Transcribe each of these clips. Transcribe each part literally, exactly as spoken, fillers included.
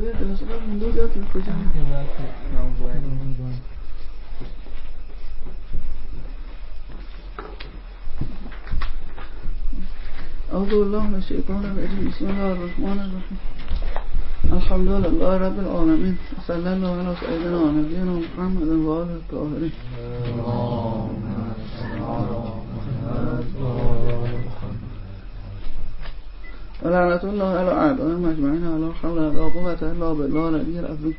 جلسه جلسه قبل مونده بود یادتون کجا اعوذ بالله من الشیطان الرجیم بسم الله الرحمن الرحیم الحمد لله رب العالمین صلی الله علی سیدنا و نبینا محمد و آله الطاهرین و لعنت الله علی اعدائهم اجمعین ولا حول ولا قوة الا بالله العلی العظیم.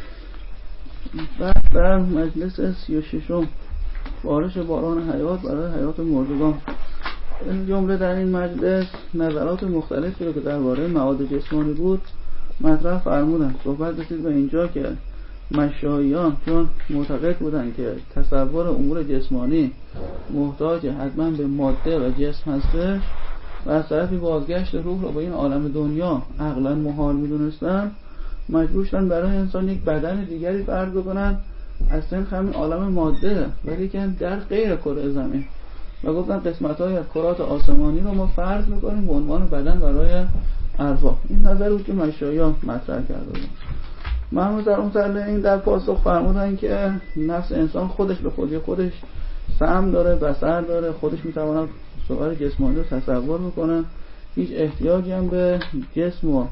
بحث در مجلس سی و ششم بارش باران حیات برای حیات مردگان. این جمله در این مجلس نظرات مختلفی رو که درباره مواد جسمانی بود مطرح فرمودن. صحبت رسید به اینجا که مشاییان چون معتقد بودن که تصور امور جسمانی محتاج حتما به ماده و جسم هستش و از طرفی بازگشت روح رو با این عالم دنیا عقلا محال میدونستن، مجبور شدن برای انسان یک بدن دیگری فرض بکنن از سنخ همین عالم ماده ولی که در غیر کره زمین و گفتن قسمت‌های کرات آسمانی رو ما فرض می‌کنیم به عنوان بدن برای ارواح. این نظر بود که مشایخ مطرح کرده بودن. محمود در مطلع این در پاسخ فرمودن که نفس انسان خودش به خودی خودش سمع داره، بصر داره، خودش میتواند صور جسمانی رو تصور بکنه، هیچ احتیاجی هم به جسم و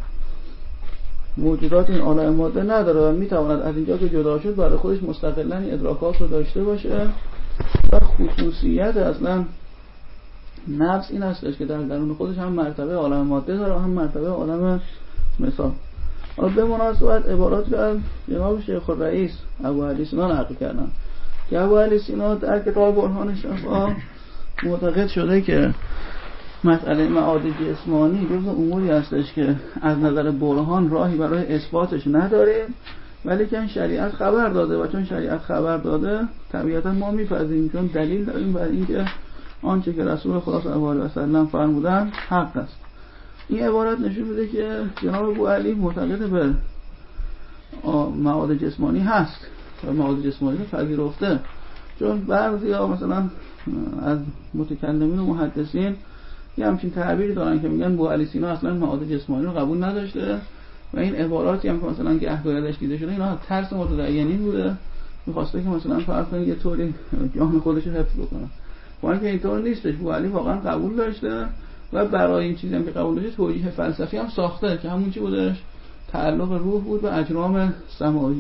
موجودات این عالم ماده نداره و میتواند از اینجا که جدا شد برای خودش مستقلاً ادراکات رو داشته باشه. و خصوصیت اصلا نفس این هستش که در درون خودش هم مرتبه عالم ماده داره و هم مرتبه عالم مثال. حالا به مناسبت عبارات رو از جناب شیخ الرئیس ابو علی سینا نقل کردن که ابو علی سینا در کتاب برهان شفا معتقد شده که مسئله معاد جسمانی جزو اموری هستش که از نظر برهان راهی برای اثباتش نداریم ولی که شریعت خبر داده و چون شریعت خبر داده طبیعتا ما می‌پذیریم چون دلیل داریم بر اینکه آنچه که رسول خدا صلی الله علیه و سلم فرمودن حق است. این عبارت نشون میده که جناب ابو علی معتقد به مواد جسمانی هست و مواد جسمانی رو پذیرفته، چون بعضیا مثلا از متکلمین و محدثین یه همچین تعبیری دارن که میگن ابو علی سینا اصلا مواد جسمانی رو قبول نداشته و این عباراتی هم که مثلا که احوالش دیده شده اینا ترس متدینین بوده، می‌خواسته که مثلا فرض کنید یه طوری جان خودش رو حفظ بکنه. با اینکه اینطور نیستش، ابو علی واقعا قبول داشته و برای این چیزی هم که قبول داشته توجیه فلسفی هم ساخته که همون چی بودش؟ تعلق روح بود به اجرام سماوی.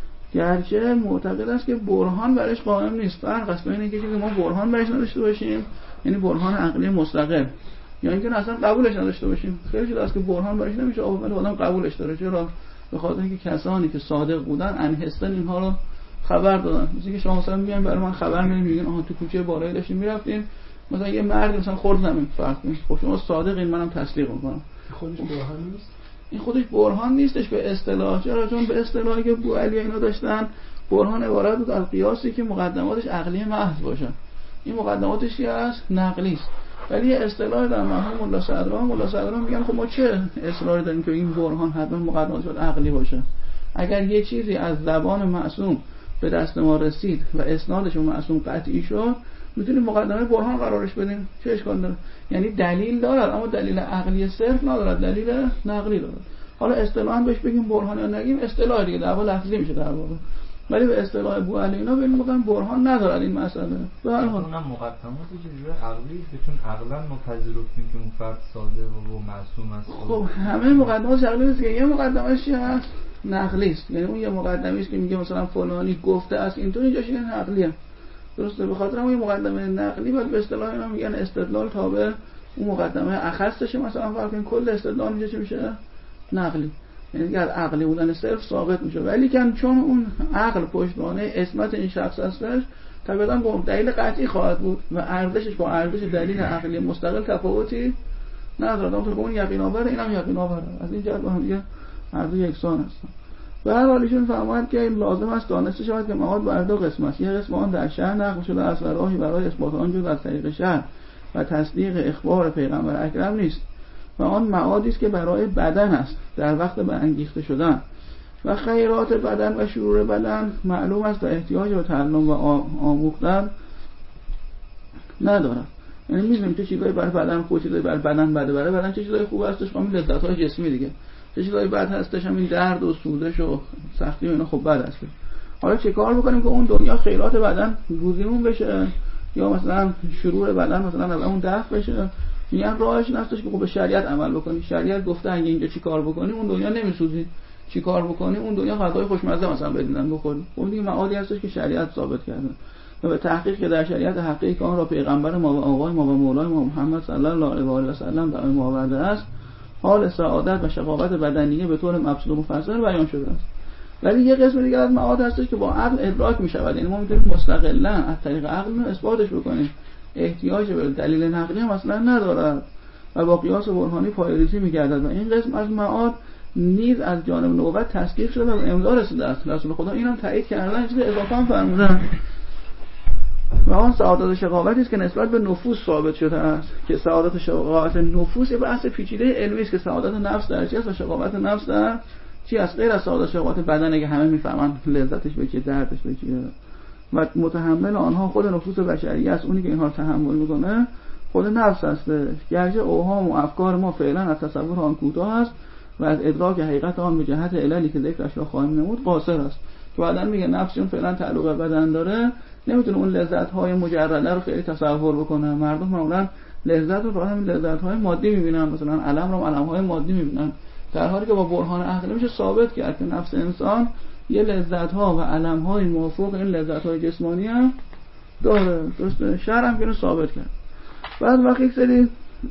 گرچه معتقد است که برهان برش قائم نیست. فرق است بین اینکه ما برهان برش نداشته باشیم یعنی برهان عقلی مستقل یا اینکه اصلا قبولش نداشته باشیم. خیلی شده است که برهان برش نمیشه ولی آدم قبولش داره. چرا؟ به خاطر اینکه کسانی که صادق بودن انهستن اینها رو خبر دادن. مثلا که شما مثلا میگن برای من خبر میدین میگن آها تو کوچه بالایی داشتیم میرفتیم مثلا یه مرد مثلا خورد زمین فرض کنید، خب شما صادقین منم تصدیق میکنم. خودش برهان نیست. این خودش برهان نیستش به اصطلاح، چرا؟ چون به اصطلاحی که ابو علی اینا داشتن برهان عبارت بود از قیاسی که مقدماتش عقلی محض باشه. این مقدماتش چی است؟ نقلی است. ولی اصطلاح در مرحوم ملا صدرا ملا صدرا میگن خب ما چه اصراری داریم که این برهان حتما مقدماتش عقلی باشه؟ اگر یه چیزی از زبان معصوم به دست ما رسید و اسنادش به معصوم قطعی شد میتونیم مقدمه برهان قرارش بدیم، چه اشکال داره؟ یعنی دلیل دارد اما دلیل عقلی صرف ندارد، دلیل نقلی دارد. حالا اصطلاحاً بهش بگیم برهان یا نگیم اصطلاح دیگه دعوا لفظی میشه در واقع، ولی به اصطلاح ابو علی اینا ببین میگن برهان ندارد این مسئله. به هر حال اونم مقدماتی که جوری عقلی که چون عقلا ما پذیرفتیم که اون فرد صادق و معصوم است. خب همه مقدمات عقلی نیست که یه مقدمه‌اش چی هست؟ نقلی است. یعنی اون یه مقدمه‌ای است که میگه مثلا فلانی گفته است اینطور اینجاش این عقلیه. درسته؟ به خاطر همون مقدمه نقلی ولی به اصطلاح اینا میگن استدلال تابع اون مقدمه اخصشه. مثلا فرض کن کل استدلال میشه چی میشه؟ نقلی. یعنی اگر عقلی بودن صرف ثابت میشه ولی که چون اون عقل پشتوانه اسمت این شخص هستش طبعاً با دلیل قطعی خواهد بود و ارزشش با ارزش دلیل عقلی مستقل تفاوتی نداره. اون تو اون یقین آوره اینم یقین آوره، از این جهت با هم دیگه هر دو یکسان هستن. به هر حال ایشون فرمود که لازم است دانسته شود که مواد بر دو قسم است. یک قسم آن در شرع نقل شده است و راهی برای اثبات آن جز از طریق شرع و تصدیق اخبار پیغمبر اکرم نیست و آن معادی است که برای بدن است در وقت به انگیخته شدن و خیرات بدن و شرور بدن معلوم است و احتیاج به تعلم و آموختن ندارد. یعنی می‌دونیم چه چیزایی برای بدن خوبه، چیزایی برای بدن بده، برای بدن چه چیزایی خوب هستش، همین لذت‌های جسمی دیگه، چه چیزایی بد هستش، همین درد و سوزش و سختی و اینا خب بد هست. حالا چه کار بکنیم که اون دنیا خیرات بدن روزیمون بشه یا مثلا شرور بدن مثلا از اون دفع بشه؟ میگن راهش این هستش که خب به شریعت عمل بکنی. شریعت گفته اگه اینجا چی کار بکنی اون دنیا نمیسوزی، چی کار بکنی اون دنیا غذای خوشمزه مثلا بدینن بخوری. اون دیگه معادی هستش که شریعت ثابت کرده و به تحقیق که در شریعت حقیقی آن را پیغمبر ما و آقای ما و مولای ما محمد صلی الله علیه و آله و سلم برای ما آورده است، حال سعادت و شقاوت بدنیه به طور مبسوط و مفصل بیان شده است. ولی یه قسم دیگه از معاد هستش که با عقل ادراک میشود، یعنی ما میتونیم مستقلا از طریق عقل اثباتش بکنیم، احتیاج به دلیل نقلی هم اصلا ندارد و با قیاس برهانی پایه‌ریزی می‌گردد و این قسم از معاد نیز از جانب نبوت تصدیق شده و امضا رسیده است. رسول خدا اینم تایید کردن، چیز اضافه هم فرمودن. و آن سعادت و شقاوتی است که نسبت به نفوس ثابت شده است که سعادت و شقاوت نفوس یه بحث پیچیده علمی است که سعادت نفس در چی است و شقاوت نفس در چی است، غیر از سعادت و شقاوت بدنه که همه میفهمن لذتش به چیه، دردش به چیه و متحمل آنها خود نفوس بشریه است. اونی که اینها تحمل میکنه خود نفس است، گرچه اوهام و افکار ما فعلا از تصور آن کوتاه است و از ادراک حقیقت آن به جهت عللی که ذکرش را خواهیم نمود قاصر است. که بعدن میگه نفس اون فعلا تعلق به بدن داره، نمیتونه اون لذت های مجرده رو خیلی تصور بکنه. مردم معمولا لذت رو همین لذت های مادی میبینن، مثلا علم رو علم های مادی میبینن، در حالی که با برهان عقلی میشه ثابت کرد که نفس انسان یه لذت ها و علم های موافق این لذت های جسمانی هم داره. درسته؟ شرع هم اینو ثابت کرد. بعد وقتی یک سری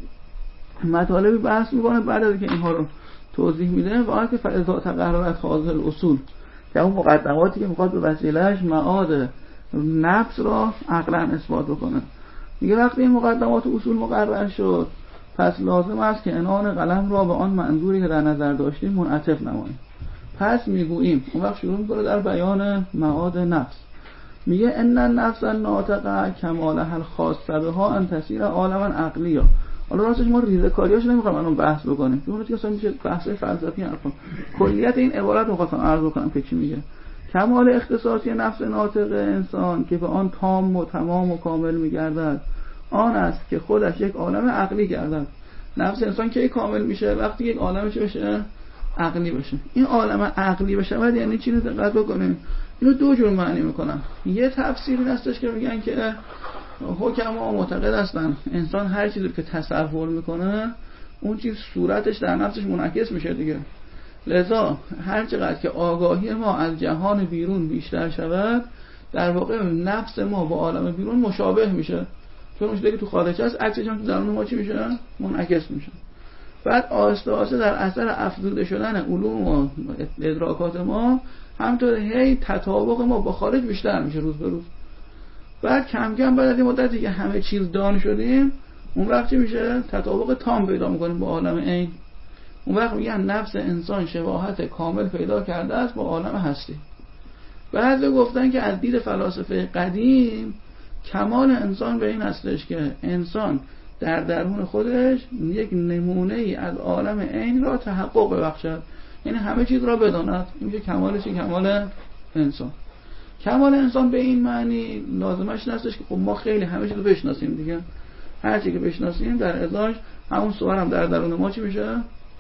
مطالبی بحث میکنه، بعد از اینکه اینها رو توضیح میده واقعا که فاذا تقررت هذه الاصول، که اون مقدماتی که میخواد به وسیلهش معاد نفس را عقلا اثبات بکنه، میگه وقتی این مقدمات و اصول مقرر شد پس لازم است که عنان قلم را به آن منظوری که در نظر داشتیم منعطف نماییم. پس میگوییم، اون وقت شروع میکنه در بیان معاد نفس، میگه ان النفس الناطقه کمالها الخاص بها ان تسیر عالما عقلیا. حالا راستش ما ریزه کاریاش نمیخوام الان بحث بکنیم، چون دیگه اصلا میشه بحث فلسفی حرفا. کلیت این عبارت رو خواستم عرض بکنم که چی میگه. کمال اختصاصی نفس ناطق انسان که به آن تام و تمام و کامل میگردد آن است که خودش یک عالم عقلی گردد. نفس انسان کی کامل میشه؟ وقتی یک عالمش بشه عقلی بشه. این عالم عقلی بشه بعد یعنی چی؟ رو دقت بکنیم. اینو دو جور معنی میکنن. یه تفسیری هستش که میگن که حکما معتقد هستن انسان هر چیزی که تصور میکنه اون چیز صورتش در نفسش منعکس میشه دیگه. لذا هر چقدر که آگاهی ما از جهان بیرون بیشتر شود در واقع نفس ما با عالم بیرون مشابه میشه، چون اون چیزی که تو خارج هست عکسش هم تو درون ما چی میشه؟ منعکس میشه. بعد آهسته آهسته در اثر افزوده شدن علوم و ادراکات ما همینطور هی تطابق ما با خارج بیشتر میشه روز به روز. بعد کم کم بعد از این مدتی که همه چیز دان شدیم اون وقت چی میشه؟ تطابق تام پیدا میکنیم با عالم عین. اون وقت میگن نفس انسان شباهت کامل پیدا کرده است با عالم هستی. بعد گفتن که از دید فلاسفه قدیم کمال انسان به این هستش که انسان در درون خودش یک نمونه ای از عالم عین را تحقق ببخشد، یعنی همه چیز را بداند. این میشه کمالش، کمال انسان. کمال انسان به این معنی لازمش نیستش که خب ما خیلی همه چیز رو بشناسیم دیگه، هر چی که بشناسیم در ازاش همون صور هم در درون ما چی میشه؟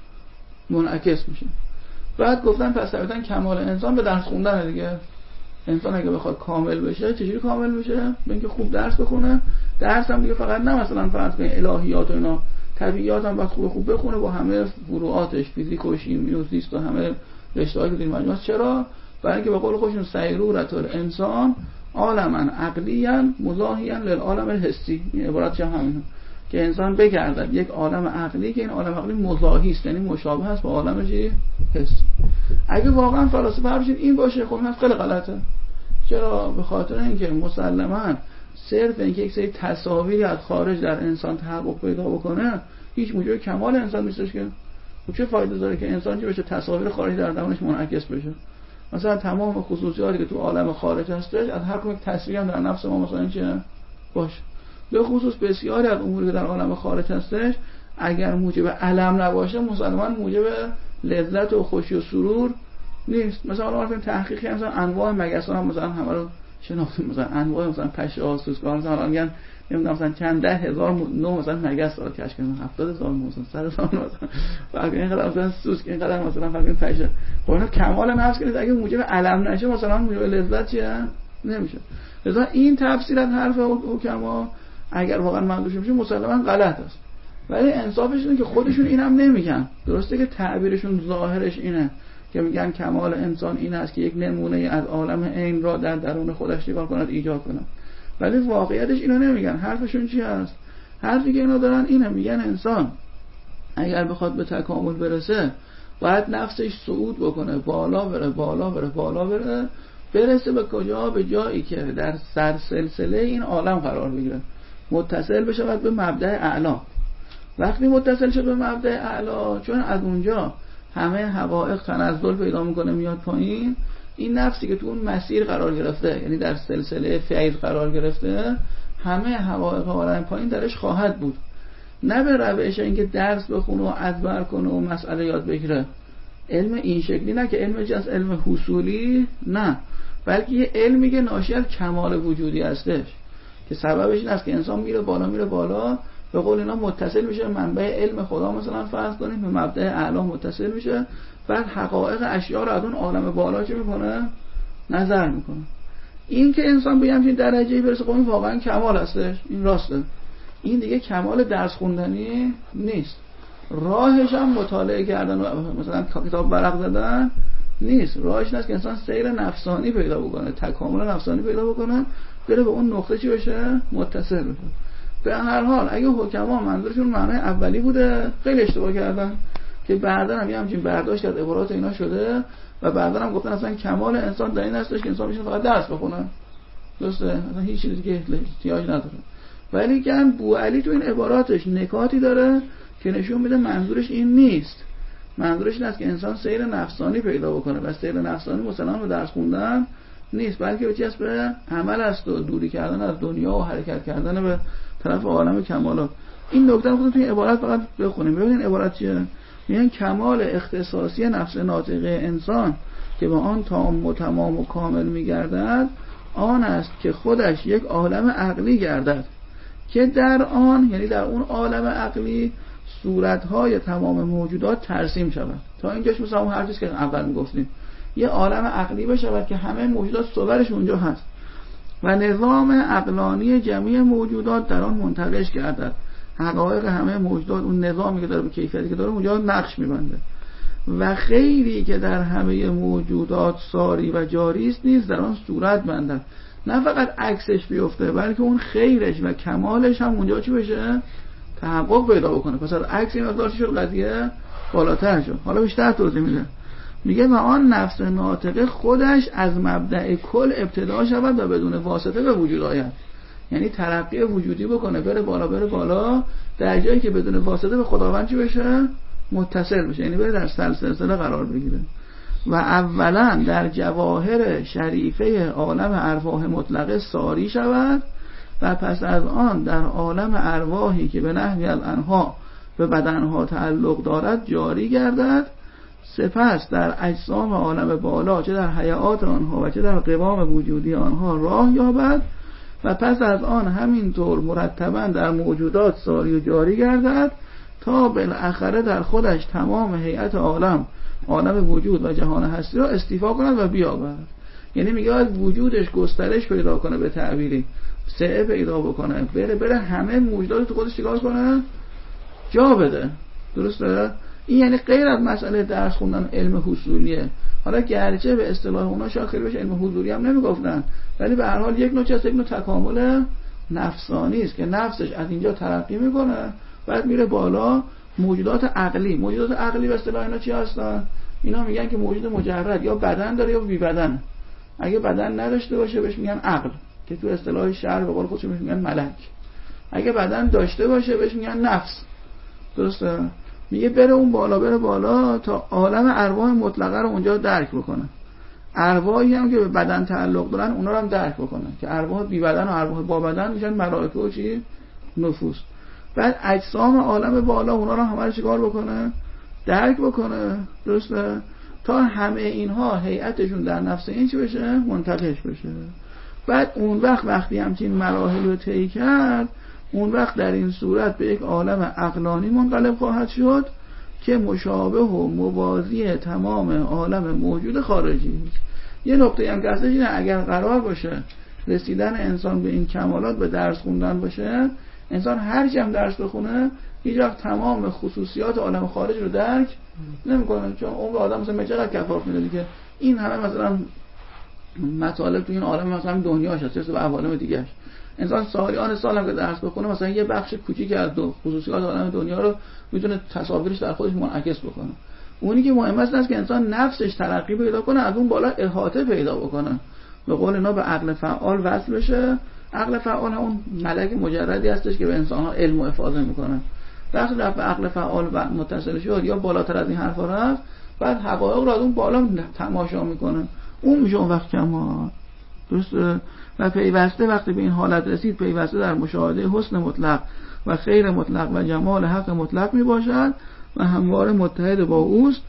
منعکس میشه. بعد گفتن پس طبیعتاً کمال انسان به درس خوندن دیگه. انسان اگه بخواد کامل بشه چجوری کامل میشه؟ به اینکه خوب درس بخونه. درس هم دیگه فقط نه مثلا فرض کنید الهیات و اینا، طبیعیات هم باید خوب خوب بخونه با همه فروعاتش، فیزیک و شیمی و زیست و همه رشته‌هایی که در مجموعه است. چرا؟ برای اینکه به قول خودشون سیرورت الانسان عالما عقلیاً مزاحیاً للعالم الحسی. این عبارت چه همینه که انسان بگردد یک عالم عقلی که این عالم عقلی مزاحی است، یعنی مشابه است با عالم چی؟ حسی. اگه واقعا فلسفه حرفشون این باشه خب این خیلی غلطه. چرا؟ به خاطر اینکه مسلماً صرف اینکه یک سری تصاویری از خارج در انسان تحقق پیدا بکنه هیچ موجب کمال انسان نیستش که. خب چه فایده داره که انسان چی بشه؟ تصاویر خارج در درونش منعکس بشه. مثلا تمام خصوصیاتی که تو عالم خارج هستش از هر کدوم تصویری هم در نفس ما مثلا چه باشه. به خصوص بسیاری از اموری که در عالم خارج هستش اگر موجب علم نباشه مسلماً موجب لذت و خوشی و سرور نیست. مثلا الان تحقیقی مثلا انواع مگس‌ها هم مثلا همه رو شناختیم مثلا انواع مثلا پشه ها، سوسک‌ها، مثلا میگن نمیدونم مثلا چند ده هزار نوع مثلا مگس داره کشف کردن، هفتاد هزار مثلا صد هزار مثلا فرق اینقدر مثلا سوسک اینقدر مثلا فرق این پشه. خب اینا کمال نفس کنید اگه موجب علم نشه مثلا موجب لذت چیه نمیشه. لذا این تفسیر از حرف حکما اگر واقعا منظورش میشه مسلماً غلط است. ولی انصافش اینه که خودشون اینم نمیگن. درسته که تعبیرشون ظاهرش اینه که میگن کمال انسان این است که یک نمونه از عالم عین را در درون خودش چیکار کند ایجاد کند، ولی واقعیتش اینو نمیگن. حرفشون چی است؟ حرفی که اینا دارن اینه، میگن انسان اگر بخواد به تکامل برسه باید نفسش صعود بکنه، بالا بره بالا بره بالا بره، برسه به کجا؟ به جایی که در سرسلسله این عالم قرار بگیره، متصل بشه به مبدأ اعلی. وقتی متصل شد به مبدأ اعلی، چون از اونجا همه حقایق تنزل پیدا میکنه میاد پایین، این نفسی که تو اون مسیر قرار گرفته، یعنی در سلسله فیض قرار گرفته، همه حقایق عالم پایین درش خواهد بود. نه به روش اینکه درس بخونه و ادبر کنه و مسئله یاد بگیره، علم این شکلی نه که علم جنس علم حصولی، نه، بلکه یه علمی که ناشی از کمال وجودی هستش که سببش این است که انسان میره بالا میره بالا، به قول اینا متصل میشه منبع علم خدا، مثلا فرض کنیم به مبدأ اعلی متصل میشه، بعد حقایق اشیاء رو از اون عالم بالا چه میکنه؟ نظر میکنه. این که انسان به همچین درجه‌ای برسه خب این واقعا کمال هستش، این راسته. این دیگه کمال درس خوندنی نیست، راهش هم مطالعه کردن و مثلا کتاب ورق زدن نیست. راهش این است که انسان سیر نفسانی پیدا بکنه، تکامل نفسانی پیدا بکنه، بره به اون نقطه چی بشه؟ متصل بشه. به هر حال اگه حکما منظورشون معنای اولی بوده خیلی اشتباه کردن که بعداً هم همین برداشت از عبارات اینا شده و بعداً هم گفتن اصلا کمال انسان در این هستش که انسان میشه فقط درس بخونه. درسته؟ اصلا هیچ چیزی که احتیاج نداره. ولی گن بوعلی تو این عباراتش نکاتی داره که نشون میده منظورش این نیست. منظورش این است که انسان سیر نفسانی پیدا بکنه و سیر نفسانی مثلا به درس خوندن نیست، بلکه به چیز به عمل است و دوری کردن از دنیا و حرکت کردن به طرف عالم کمالات. این نکته رو خودتون توی عبارت فقط بخونیم ببینید عبارت چیه. میگن کمال اختصاصی نفس ناطقه انسان که با آن تام و تمام و کامل میگردد آن است که خودش یک عالم عقلی گردد که در آن، یعنی در اون عالم عقلی، صورتهای تمام موجودات ترسیم شود. تا اینجاش مثلا اون حرفی که اول میگفتیم، یه عالم عقلی بشه که همه موجودات صورتش اونجا هست و نظام عقلانی جمعی موجودات در آن منتقش گردد. حقایق همه موجودات اون نظامی که داره به کیفیتی که داره اونجا نقش میبنده و خیری که در همه موجودات ساری و جاری است نیز در آن صورت بندد. نه فقط عکسش بیفته بلکه اون خیرش و کمالش هم اونجا چی بشه؟ تحقق پیدا بکنه. پس از عکس این مقدار شد قضیه بالاتر شد. حالا بیشتر توضیح میده. میگه و آن نفس ناطقه خودش از مبدأ کل ابتدا شود و بدون واسطه به وجود آید. یعنی ترقی وجودی بکنه، بره بالا بره بالا، در جایی که بدون واسطه به خداوند چی بشه؟ متصل بشه، یعنی بره در سلسله قرار بگیره. و اولا در جواهر شریفه عالم ارواح مطلقه ساری شود و پس از آن در عالم ارواحی که به نحوی الانها به بدنها تعلق دارد جاری گردد. سپس در اجسام عالم بالا چه در حیات آنها و چه در قوام وجودی آنها راه یابد و پس از آن همینطور مرتبا در موجودات ساری و جاری گردد تا بالاخره در خودش تمام هیئت عالم عالم وجود و جهان هستی را استیفا کند و بیابد. یعنی میگه از وجودش گسترش پیدا کنه، به تعبیری سعه پیدا بکنه، بره بره همه موجودات تو خودش چیکار کنه؟ جا بده. درسته؟ این یعنی غیر از مسئله درس خوندن علم حصولیه. حالا گرچه به اصطلاح اونا شاید خیلی بهش علم حضوری هم نمیگفتن، ولی به هر حال یک نوع چیز، یک نوع تکامل نفسانی است که نفسش از اینجا ترقی میکنه بعد میره بالا. موجودات عقلی، موجودات عقلی به اصطلاح اینا چی هستن؟ اینا میگن که موجود مجرد یا بدن داره یا بی بدن. اگه بدن نداشته باشه بهش میگن عقل که تو اصطلاح شرع به قول خودشون میگن ملک. اگه بدن داشته باشه بهش میگن نفس. درسته؟ میگه بره اون بالا بره بالا تا عالم ارواح مطلقه رو اونجا درک بکنه. ارواحی هم که به بدن تعلق دارن اونا رو هم درک بکنه که ارواح بی بدن و ارواح با بدن میشن ملائکه و چی؟ نفوس. بعد اجسام عالم بالا اونا رو همه رو چیکار بکنه؟ درک بکنه. درسته؟ تا همه اینها هیئتشون در نفس این چی بشه؟ منتقش بشه. بعد اون وقت وقتی همچین مراحل رو طی کرد، اون وقت در این صورت به یک عالم عقلانی منقلب خواهد شد که مشابه و موازی تمام عالم موجود خارجی. یه نکته هم که هستش اینه، اگر قرار باشه رسیدن انسان به این کمالات به درس خوندن باشه، انسان هر چی هم درس بخونه هیچ وقت تمام خصوصیات عالم خارج رو درک نمی‌کنه، چون عمر آدم مثلا چقدر کفاف میده دیگه. این همه مثلا مطالب تو این عالم مثلا دنیاش هست و عوالم دیگه‌اش، انسان سالیان سال هم که درس بخونه مثلا یه بخش کوچیک از دو خصوصیات عالم دنیا رو میتونه تصاویرش در خودش منعکس بکنه. اونی که مهم است که انسان نفسش ترقی پیدا کنه، از اون بالا احاطه پیدا بکنه، به قول اینا به عقل فعال وصل بشه. عقل فعال اون ملک مجردی هستش که به انسان‌ها علم و افاضه میکنه. وقتی رفت به عقل فعال و متصل شد یا بالاتر از این حرفا رفت، بعد حقایق رو از اون بالا تماشا میکنه، اون میشه اون وقت کمال. درسته؟ و پیوسته وقتی به این حالت رسید، پیوسته در مشاهده حسن مطلق و خیر مطلق و جمال حق مطلق می باشد و همواره متحد با اوست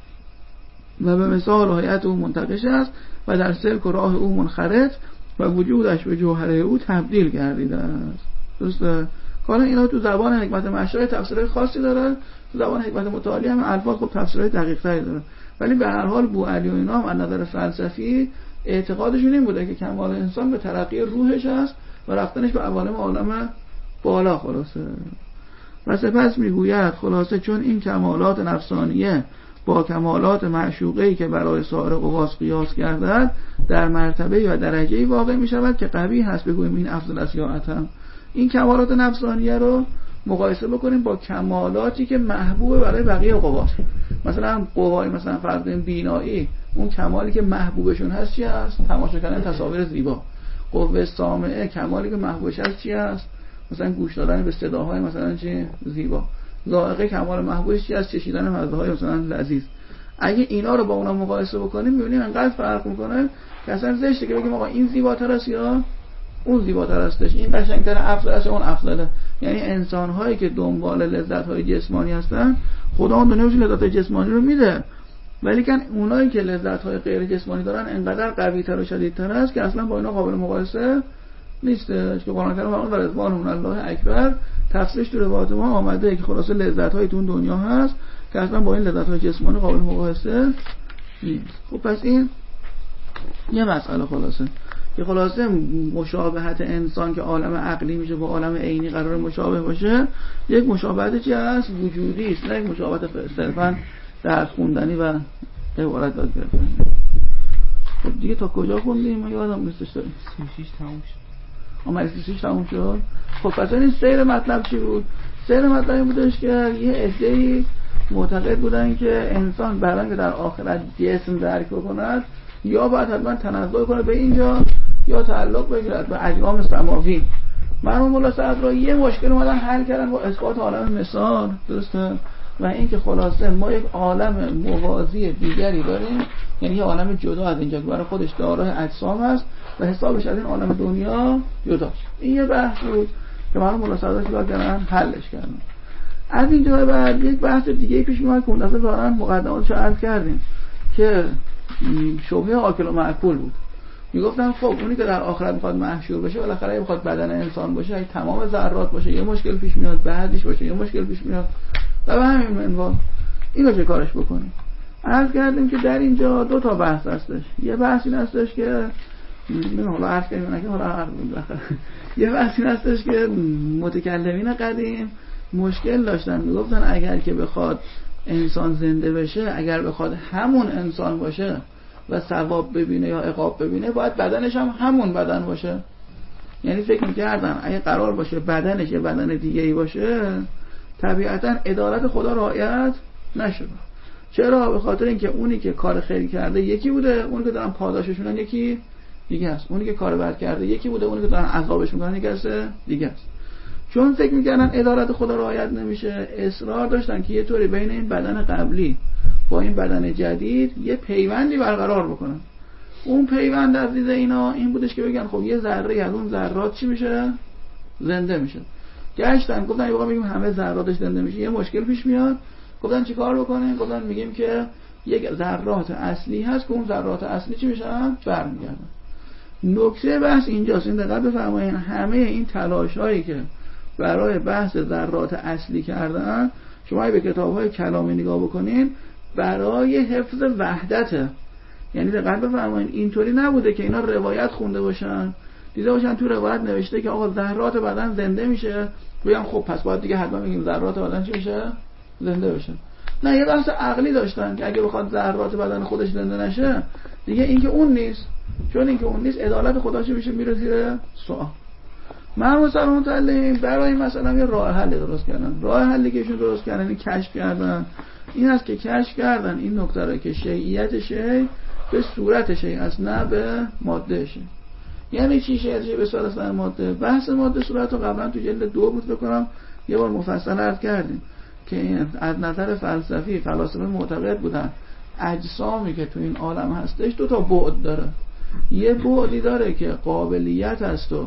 و به مثال و هیئت او منتقش است و در سلک و راه او منخرط و وجودش به جوهره او تبدیل گردیده است. درسته؟ کالا اینا تو زبان حکمت مشرع تفسیرهای خاصی داره، تو زبان حکمت متعالی هم الفاظ خب تفسیرهای دقیق تری داره، ولی به هر حال بوعلی و اینا هم از نظر فلسفی اعتقادشون این بوده که کمال انسان به ترقی روحش است و رفتنش به عوالم عالم بالا. خلاصه و سپس میگوید خلاصه چون این کمالات نفسانیه با کمالات معشوقه‌ای که برای سایر قواس قیاس گردد در مرتبه و درجه‌ای واقع می شود که قوی هست بگوییم این افضل است یا اتم. این کمالات نفسانیه رو مقایسه بکنیم با کمالاتی که محبوب برای بقیه قواس. مثلا قوای مثلا فرض کنیم بینایی، اون کمالی که محبوبشون هست چی است؟ تماشا کردن تصاویر زیبا. قوه سامعه کمالی که محبوبش هست چی است؟ مثلا گوش دادن به صداهای مثلا چی زیبا. ذائقه کمال محبوبش چی است؟ چشیدن مزه‌های مثلا لذیذ. اگه اینا رو با اونا مقایسه بکنیم می‌بینیم انقدر فرق می‌کنه که اصلا زشته که بگیم آقا این زیباتر است یا اون زیباتر استش، این قشنگتر، افضل است اون افضله. یعنی انسان‌هایی که دنبال لذت‌های جسمانی هستن، خدا اون دنیا لذت‌های جسمانی رو میده، ولی کن اونایی که لذت‌های غیر جسمانی دارن انقدر قوی‌تر و شدیدتر است که اصلا با اینا قابل مقایسه نیستش. که قرآن کریم فرمود رضوان الله اکبر، تفسیرش تو روایات ما آمده که خلاصه لذت‌های تو دنیا هست که اصلا با این لذت‌های جسمانی قابل مقایسه نیست. خب پس این یه مسئله خلاصه که خلاصه مشابهت انسان که عالم عقلی میشه با عالم عینی قرار مشابه باشه، یک مشابهت چی هست؟ وجودی است، نه یک مشابهت صرفاً درس خوندنی و عبارت داد گرفتن. خب دیگه تا کجا خوندیم؟ ما یادم نیستش. داریم سی و شش تموم شد. اما سی و شش تموم شد. خب پس این سیر مطلب چی بود؟ سیر مطلب این بودش که یه عده‌ای معتقد بودن که انسان برای اینکه در آخرت جسم درک بکند یا باید حتما تنزل کنه به اینجا یا تعلق بگیرد به اجرام سماوی. مرحوم مولا صدرایی یه مشکل اومدن حل کردن با اثبات عالم مثال. درسته؟ و این که خلاصه ما یک عالم موازی دیگری داریم، یعنی یه عالم جدا از اینجا که برای خودش دارای اجسام هست و حسابش از این عالم دنیا جداست. این یه بحث بود که مرحوم مولا صدرایی باید دارن حلش کردن. از اینجا بعد یک بحث دیگه پیش میاد که اون دفعه دارن مقدماتشو عرض کردیم که شبهه آکل و معقول بود. میگفتن خب اونی که در آخرت میخواد محشور بشه بالاخره میخواد بدن انسان باشه، اگه تمام ذرات باشه یه مشکل پیش میاد، بعدش باشه یه مشکل پیش میاد، و به همین منوال اینو چه کارش بکنیم. عرض کردیم که در اینجا دو تا بحث هستش. یه بحث این هستش که من حالا عرض کردیم که حالا یه بحث این هستش که متکلمین قدیم مشکل داشتن، میگفتن اگر که بخواد انسان زنده بشه، اگر بخواد همون انسان باشه و ثواب ببینه یا عقاب ببینه، باید بدنش هم همون بدن باشه. یعنی فکر می‌کردن اگه قرار باشه بدنش یه بدن دیگه‌ای باشه، طبیعتاً عدالت خدا رعایت نشده. چرا؟ به خاطر اینکه اونی که کار خیر کرده یکی بوده، اونی که دارن پاداششون یکی دیگه است. اونی که کار بد کرده یکی بوده، اونی که دارن عذابش میکنن یکی است دیگه است. چون فکر می‌کردن عدالت خدا رعایت نمیشه، اصرار داشتن که یه طوری بین این بدن قبلی با این بدن جدید یه پیوندی برقرار بکنن. اون پیوند از دید اینا این بودش که بگن خب یه ذره از اون ذرات چی میشه؟ زنده میشه. گشتن گفتن یه واقعا میگیم همه ذراتش زنده میشه، یه مشکل پیش میاد. گفتن چیکار بکنیم؟ گفتن میگیم که یک ذرات اصلی هست که اون ذرات اصلی چی میشن؟ برمیگردن. نکته بحث اینجاست. این دقت بفرمایید، همه این تلاش هایی که برای بحث ذرات اصلی کردن، شما به کتاب های کلامی نگاه بکنین، برای حفظ وحدته. یعنی دقت بفرمایید اینطوری نبوده که اینا روایت خونده باشن، دیده باشن تو روایت نوشته که آقا ذرات بدن زنده میشه، بگم خب پس باید دیگه حتما بگیم ذرات بدن چی میشه؟ زنده بشه. نه، یه بحث عقلی داشتن که اگه بخواد ذرات بدن خودش زنده نشه، دیگه این که اون نیست، چون این که اون نیست عدالت خدا چه میشه؟ میره زیر سوال. مرحوم سلام تعالی برای مثلا یه راه حل درست کردن. راه حلی که ایشون درست کردن، این کشف کردن، این است که کشف کردن این نکته رو که شیعیت شیع به صورت شیع است، نه به ماده شیع. یعنی چی شیعیت شیع به صورت است، نه ماده؟ بحث ماده صورت رو قبلا تو جلد دو بود بکنم یه بار مفصل عرض کردیم که از نظر فلسفی فلاسفه معتقد بودن اجسامی که تو این عالم هستش دو تا بعد داره. یه بعدی داره که قابلیت است و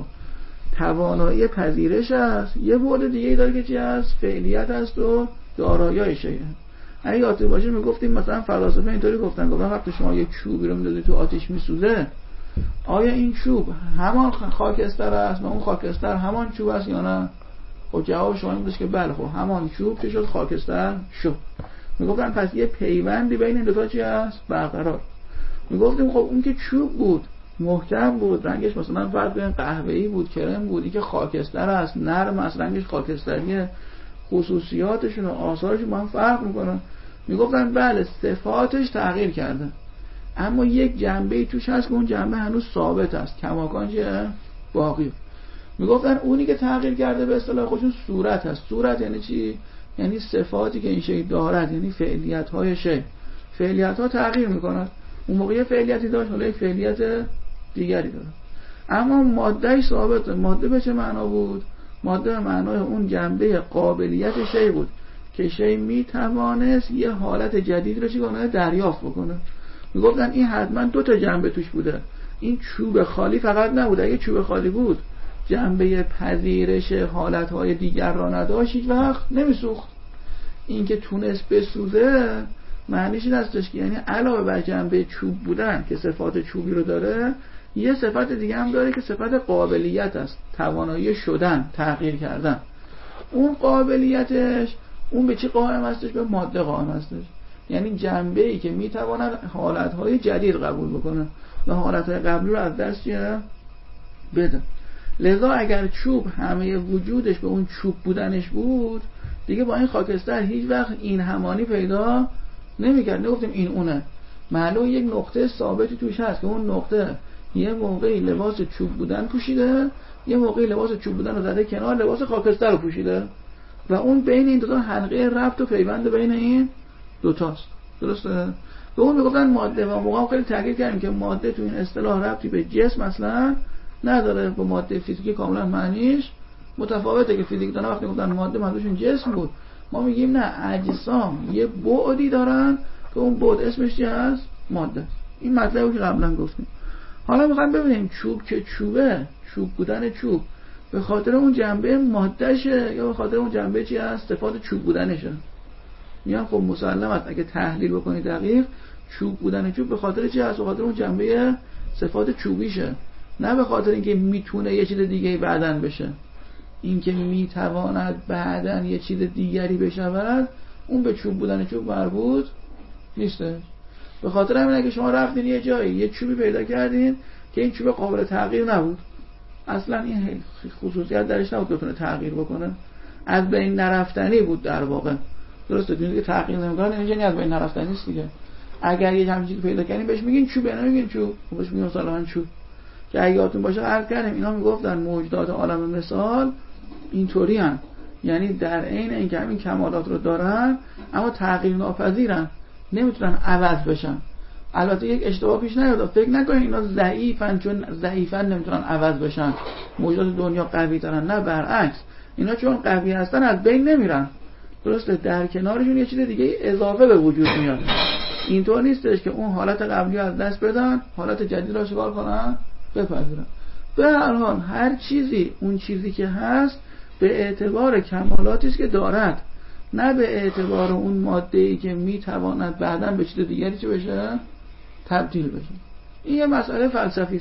توانایی پذیرش است، یه بعد دیگه داره که چی است؟ فعلیت است و دارایی شیء. اگه یادتون باشه میگفتیم مثلا فلاسفه اینطوری گفتن، گفتن وقتی شما یک چوبی رو می‌ذاری تو آتش میسوزه، آیا این چوب همان خاکستر است و اون خاکستر همان چوب است یا نه؟ خب جواب شما این بود که بله، خب همان چوب که شد خاکستر شد. میگفتن پس یه پیوندی بین این دو تا چی است؟ برقرار. میگفتیم خب اون که چوب بود، محکم بود، رنگش مثلا فرق بین قهوه‌ای بود، کرم بود، این که خاکستر است، نرم است، رنگش خاکستریه، خصوصیاتشون و آثارشون با هم فرق میکنن. میگفتن بله صفاتش تغییر کرده، اما یک جنبه توش هست که اون جنبه هنوز ثابت است، کماکان چیه؟ باقی. میگفتن اونی که تغییر کرده به اصطلاح خودشون صورت هست. صورت یعنی چی؟ یعنی صفاتی که این شی دارد، یعنی فعلیت های شی. فعلیت ها تغییر میکنن، اون موقع فعلیتی داشت حالا یک فعلیت دیگری داره، اما مادهش ثابته. ماده به چه معنا بود؟ ماده به معنای اون جنبه قابلیت شی بود که شی میتوانست یه حالت جدید رو چی کنه؟ دریافت بکنه. میگفتن این حتما دو تا جنبه توش بوده، این چوب خالی فقط نبود. اگه چوب خالی بود جنبه پذیرش حالتهای دیگر را نداشت، هیچ وقت نمیسوخت. این که تونست بسوزه معنیش این هستش که یعنی علاوه بر جنبه چوب بودن که صفات چوبی رو داره، یه صفت دیگه هم داره که صفت قابلیت است، توانایی شدن، تغییر کردن. اون قابلیتش اون به چی قائم هستش؟ به ماده قائم هستش. یعنی جنبه‌ای که میتواند حالتهای جدید قبول بکنه و حالتهای قبلی رو از دست بده. لذا اگر چوب همه وجودش به اون چوب بودنش بود، دیگه با این خاکستر هیچ وقت این همانی پیدا نمی‌کرد. نگفتیم این اونه، معلوم یک نقطه ثابتی توش هست که اون نقطه یه موقعی لباس چوب بودن پوشیده، یه موقعی لباس چوب بودن رو زده کنار، لباس خاکستر رو پوشیده و اون بین این دو تا حلقه ربط و پیوند بین این دو تاست. درسته؟ به اون میگفتن ماده. و موقع خیلی تاکید کردیم که ماده تو این اصطلاح ربطی به جسم اصلا نداره، با ماده فیزیکی کاملا معنیش متفاوته. که فیزیک دانا وقتی گفتن ماده منظورشون جسم بود، ما میگیم نه، اجسام یه بعدی دارن که اون بعد اسمش چی هست؟ ماده. این مطلبی که قبلا گفتیم. حالا میخوایم ببینیم چوب که چوبه، چوب بودن چوب به خاطر اون جنبه مادهشه یا به خاطر اون جنبه چی هست؟ صفات چوب بودنشه. میگم خب مسلم است اگه تحلیل بکنید دقیق، چوب بودن چوب به خاطر چی هست؟ به خاطر اون جنبه صفات چوبیشه، نه به خاطر اینکه میتونه یه چیز دیگه بعدن بشه. اینکه میتواند بعدن یه چیز دیگری بشود، اون به چوب بودن چوب مربوط نیسته. به خاطر همین اگه شما رفتین یه جایی یه چوبی پیدا کردین که این چوب قابل تغییر نبود، اصلا این خصوصیت درش نبود بتونه تغییر بکنه، از بین نرفتنی بود در واقع. درسته؟ چون که تغییر نمیکنه نمیشه از بین نرفتنی است دیگه. اگر یه همین چیزی پیدا کردین بهش میگین چوب، نمیگین چوب، بهش میگن مثلا چوب. که اگه یادتون باشه عرض کردیم اینا میگفتن موجودات عالم مثال اینطوری هستن، یعنی در عین اینکه همین کمالات رو دارن اما تغییر ناپذیرن، نمیتونن عوض بشن. البته یک اشتباه پیش نیاد، فکر نکنین اینا ضعیفن چون ضعیفن نمیتونن عوض بشن، موجودات دنیا قوی ترن. نه، برعکس، اینا چون قوی هستن از بین نمیرن. درسته؟ در کنارشون یه چیز دیگه اضافه به وجود میاد. اینطور نیستش که اون حالت قبلی از دست بدن، حالت جدید رو چیکار کنن؟ بپذیرن. به هر حال هر چیزی اون چیزی که هست به اعتبار کمالاتی است که دارد، نه به اعتبار اون ماده‌ای که میتواند بعداً به چیز دیگری چه بشه؟ تبدیل بشه. این یه مسئله فلسفی است.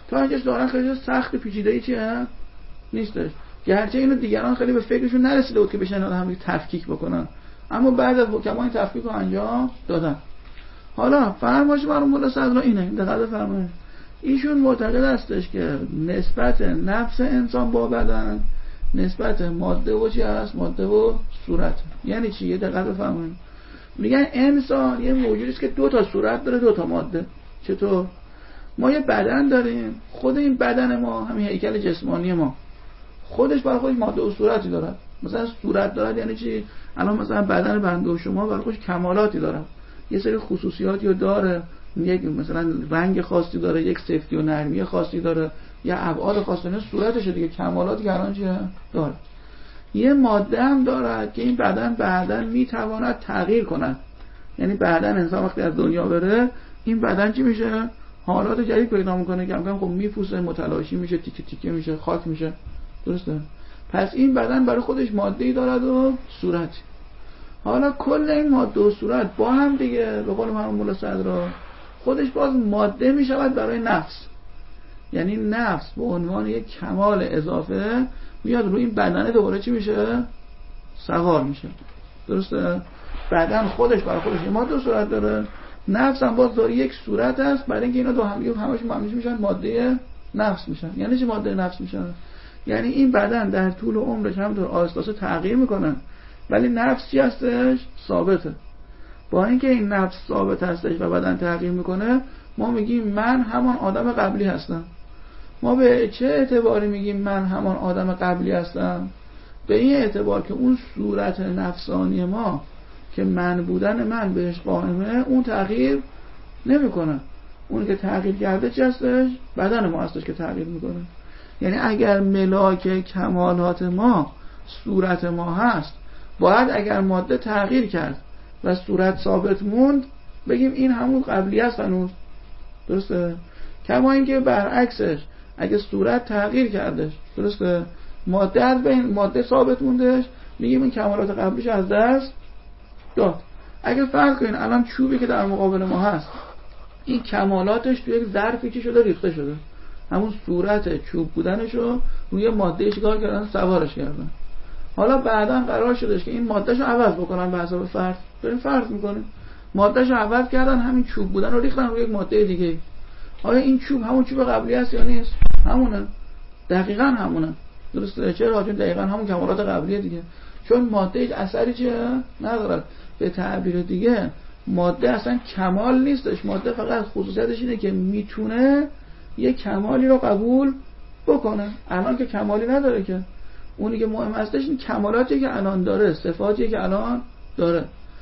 تا اینکه ظاهرا خیلی سخت پیچیده‌ای چیه نیستش، گرچه اینو دیگران خیلی به فکرشون نرسیده بود که بشن هم تفکیک بکنن، اما بعد از حکما این تفکیک رو انجام دادن. حالا فرمایش مرحوم مولا صدرا اینه، دقت فرمایید، ایشون معتقد هستش که نسبت نفس انسان با بدن نسبت ماده و چی هست، ماده و صورت. یعنی چی؟ یه دقت فرمایید، میگن انسان یه موجودی است که دو تا صورت داره، دو تا ماده. چطور؟ ما یه بدن داریم، خود این بدن ما همین هیکل جسمانی ما خودش برای خودش ماده و صورتی داره. مثلا صورت داره یعنی چی؟ الان مثلا بدن بنده و شما برای خودش کمالاتی داره، یه سری خصوصیاتی رو داره، یک مثلا رنگ خاصی داره، یک سفتی و نرمی خاصی داره، یا ابعاد خاصی داره، صورتشه دیگه، کمالاتی که الان چیه داره. یه ماده هم داره که این بدن بعداً میتواند تغییر کنه، یعنی بعداً انسان وقتی از دنیا بره این بدن چی میشه؟ حالات جدید پیدا میکنه، کم کم خب میپوسه، متلاشی میشه، تیکه تیکه میشه، خاک میشه. درسته؟ پس این بدن برای خودش ماده‌ای دارد و صورتی. حالا کل این ماده و صورت با هم دیگه به قول مرحوم مولا صدرا خودش باز ماده میشود برای نفس. یعنی نفس به عنوان یک کمال اضافه میاد روی این بدن دوباره چی میشه؟ سوار میشه. درسته؟ بدن خودش برای خودش ماده و صورت داره، نفس هم باز داره یک صورت است، برای اینکه اینا دو هم دیگه همش معنیش میشن ماده نفس میشن. یعنی چی ماده نفس میشن؟ یعنی این بدن در طول عمرش همونطور آهسته آهسته تغییر میکنه، ولی نفس چی هستش؟ ثابته. با اینکه این نفس ثابت هستش و بدن تغییر میکنه، ما میگیم من همان آدم قبلی هستم. ما به چه اعتباری میگیم من همان آدم قبلی هستم؟ به این اعتبار که اون صورت نفسانی ما که من بودن من بهش قائمه اون تغییر نمیکنه. اون که تغییر کرده چی هستش؟ بدن ما هستش که تغییر میکنه. یعنی اگر ملاک کمالات ما صورت ما هست، باید اگر ماده تغییر کرد و صورت ثابت موند بگیم این همون قبلی است هنوز. درسته؟ کما اینکه برعکسش اگه صورت تغییر کردش، درسته، ماده از بین ماده ثابت موندش، میگیم این کمالات قبلیش از دست داد. اگه فرض کنین الان چوبی که در مقابل ما هست این کمالاتش توی یک ظرفی که شده ریخته شده، همون صورت چوب بودنشو روی ماده چیکار کردن؟ سوارش کردن. حالا بعداً قرار شدش که این مادهشو عوض بکنن به حساب فرض. بریم فرض میکنیم مادهشو عوض کردن، همین چوب بودن رو ریختن روی یک ماده دیگه. آیا این چوب همون چوب قبلی است یا نیست؟ همونه. دقیقاً همونه. درسته؟ چرا؟ چون دقیقاً همون کمالات قبلیه دیگه. چون ماده هیچ اثری چیه نداره. به تعبیر دیگه ماده اصلا کمال نیستش، ماده فقط خصوصیتش اینه که میتونه یه کمالی رو قبول بکنه. الان که کمالی نداره، که اونی که مهم هستش این کمالاتی که الان داره، صفاتی که الان داره.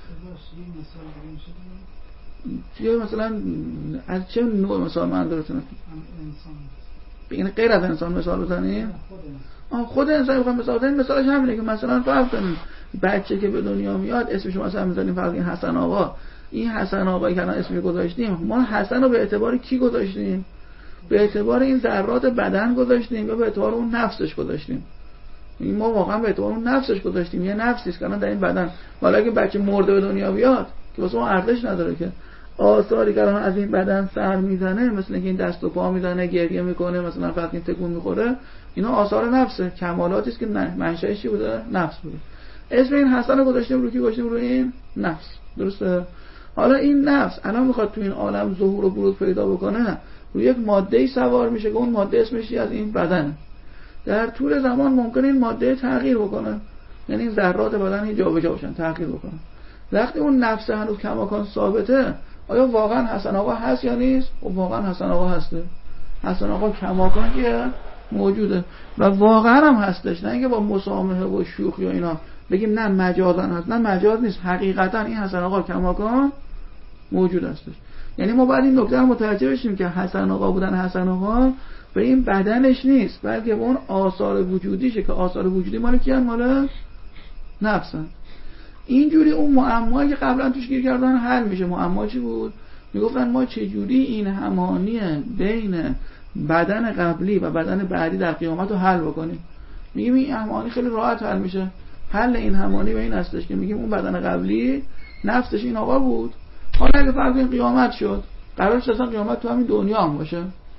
چیه مثلا از چه نوع مثال من دارتونه؟ این غیر از انسان مثال بزنیم؟ آه خود انسان میخوام مثال بزنیم. مثالش همینه که مثلا فرض کنیم بچه که به دنیا میاد اسمش مثلا میذاریم فرض این حسن آقا. این حسن آقایی که الان اسمش گذاشتیم، ما حسن رو به اعتبار کی گذاشتیم؟ به اعتبار این ذرات بدن گذاشتیم یا به اعتبار اون نفسش گذاشتیم؟ این ما واقعا به اعتبار اون نفسش گذاشتیم. یه نفسی است که الان در این بدن. حالا اگه بچه مرده به دنیا بیاد که واسه ما ارزش نداره، که آثاری که الان از این بدن سر میزنه، مثل اینکه این دست و پا میزنه، گریه میکنه، مثلا فقط این تکون میخوره، اینا آثار نفسه، کمالاتی است که منشأش چی بوده؟ نفس بوده. اسم این حسن رو گذاشتیم رو کی؟ گذاشتیم رو این نفس. درسته؟ حالا این نفس الان میخواد تو این عالم ظهور و بروز پیدا بکنه، رو یک ماده‌ای سوار میشه که اون ماده اسمش از این بدنه. در طول زمان ممکنه این ماده تغییر بکنه، یعنی این ذرات بدن جابجا بشن، تغییر بکنه. وقتی اون نفس هنوز کماکان ثابته، آیا واقعا حسن آقا هست یا نیست؟ و واقعا حسن آقا هسته. حسن آقا کماکان که موجوده و واقعا هم هستش، نه اینکه با مسامحه و شوخی و اینا بگیم نه مجازا هست. نه مجاز نیست، حقیقتا این حسن آقا کماکان موجود هستش. یعنی ما باید این نکته رو متوجه بشیم که حسن آقا بودن حسن آقا به این بدنش نیست، بلکه به اون آثار وجودیشه که آثار وجودی مال کیان؟ مال نفسن. اینجوری اون معمایی که قبلا توش گیر کردن حل میشه. معما چی بود؟ میگفتن ما چجوری این همانی بین بدن قبلی و بدن بعدی در قیامت رو حل بکنیم. میگیم این همانی خیلی راحت حل میشه. حل این همانی به این هستش که میگیم اون بدن قبلی نفسش این آقا بود. حالا اگه فرض کنیم قیامت شد، قرار شد اصلا قیامت تو همین دنیا هم باشه،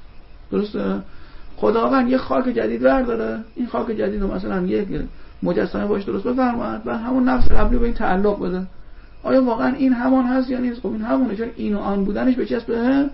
درسته؟ خداوند یه خاک جدید برداره، این خاک جدید رو مثلا یک مجسمه باش درست بفرماد و همون نفس قبلی به این تعلق بده. آیا واقعا این همان هست یا نیست؟ خب این همونه، چون این و آن بودنش به چه است؟ به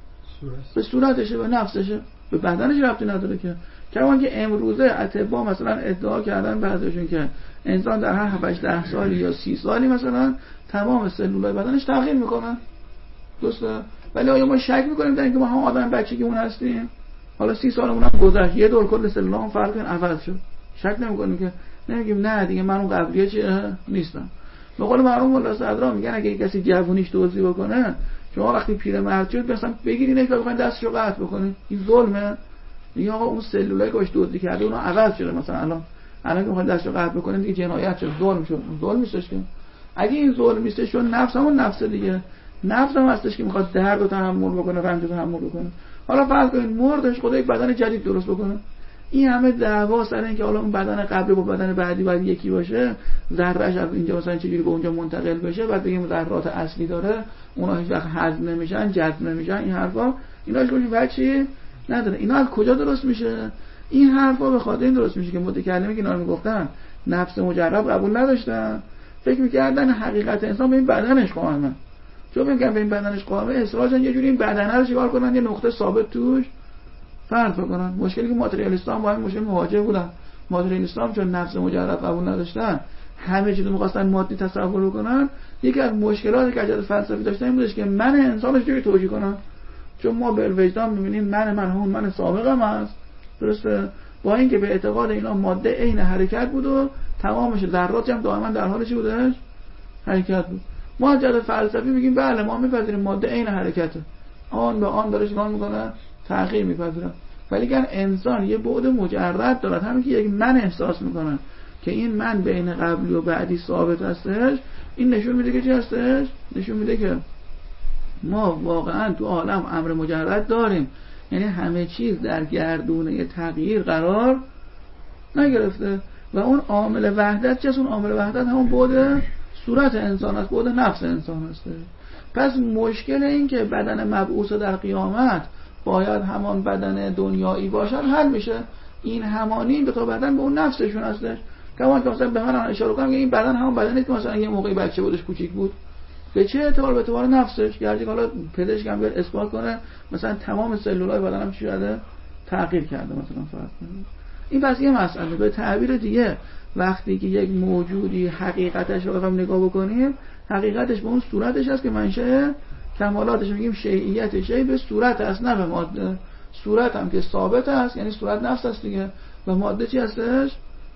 به صورتشه، به نفسشه، به بدنش ربطی نداره که. کما که امروزه اطباء مثلا ادعا کردن بعضیشون که انسان در هر هفت ده سالی یا سی سالی مثلا تمام سلولای بدنش تغییر میکنن. درسته؟ ولی آیا ما شک میکنیم در اینکه ما هم آدم بچگیمون هستیم؟ حالا سی سالمون هم گذشت، یه دور کل سلولام فرق عوض شد، شک نمیکنیم که نمیگیم نه دیگه من اون قبلیه چیه نیستم. به قول مرحوم مولا صدرا میگن اگه کسی جوونیش دزدی بکنه، شما وقتی پیرمرد شد مثلا بگیرین یک بخواید دستشو قطع بکنین، این ظلمه. میگه آقا اون سلولایی که باش دزدی کرده اونها عوض شده، مثلا الان الان که میخواید دستشو قطع بکنین دیگه جنایت شد، ظلم شد. ظلم نیستش که. اگه این ظلم نیستش، چون نفس همون نفس دیگه، نفس هم هستش که میخواد درد رو تحمل بکنه، رنج رو تحمل بکنه. حالا فرض کنید مردش خدا یک بدن جدید درست بکنه، این همه دعوا سر این که حالا اون بدن قبلی با بدن بعدی باید یکی باشه، ذره‌اش از اینجا مثلا چجوری به اونجا منتقل بشه، بعد بگیم ذرات اصلی داره اونها هیچ وقت هضم نمیشن، جذب نمیشن، این حرفا ایناش کوچی بچی نداره. اینا از کجا درست میشه؟ این حرفا به خاطر این درست میشه که متکلمی که اینا رو میگفتن نفس مجرب قبول نداشتن، فکر میکردن حقیقت انسان به این بدنش قائمه. چون میگن به این بدنش قائمه، اصرارشون یه جوری این بدنه رو چیکار کنن، یه نقطه ثابت توش فرض بکنن. مشکلی که ماتریالیست‌ها با این مشکل مواجه بودن. ماتریالیست‌ها چون نفس مجرد قبول نداشتن، همه چیزو می‌خواستن مادی تصور بکنن، یکی از مشکلاتی که از فلسفی داشتن این بودش که من انسانش جوری توجیه کنن. چون ما به وجدان می‌بینیم من من همون من سابقم هست، درسته؟ با اینکه به اعتقاد اینا ماده عین حرکت بود و تمامش ذرات هم دائما در حال چی بودش؟ حرکت بود. ما از جهت فلسفی میگیم بله ما می‌پذیریم ماده عین حرکته، آن به آن داره چیکار می‌کنه؟ تغییر می‌پذیره. ولی که انسان یه بعد مجرد دارد، همین که یک من احساس میکنه که این من بین قبلی و بعدی ثابت هستش، این نشون میده که چی هستش؟ نشون میده که ما واقعا تو عالم امر مجرد داریم، یعنی همه چیز در گردونه تغییر قرار نگرفته و اون عامل وحدت چیست؟ اون عامل وحدت همون بعد صورت انسان است، بعد نفس انسان است. پس مشکل این که بدن مبعوث در قیامت باید همان بدن دنیایی باشد حل میشه. این همانی این دو تا بدن به اون نفسشون هستش. کما که مثلا به من اشاره کنم که این بدن همون بدنی که مثلا یه موقعی بچه بودش کوچیک بود، به چه اعتبار؟ به اعتبار نفسش. گرچه حالا پزشک هم بیاد اثبات کنه مثلا تمام سلولای بدنم چی شده؟ تغییر کرده مثلا فرض کنید. این پس یه مسئله. به تعبیر دیگه وقتی که یک موجودی حقیقتش رو بخوام نگاه بکنیم، حقیقتش به اون صورتش هست که منشأ کمالاتش، میگیم شیعیت شیء به صورت است نه به ماده. صورت هم که ثابت است، یعنی صورت نفس است دیگه، و ماده چی هستش؟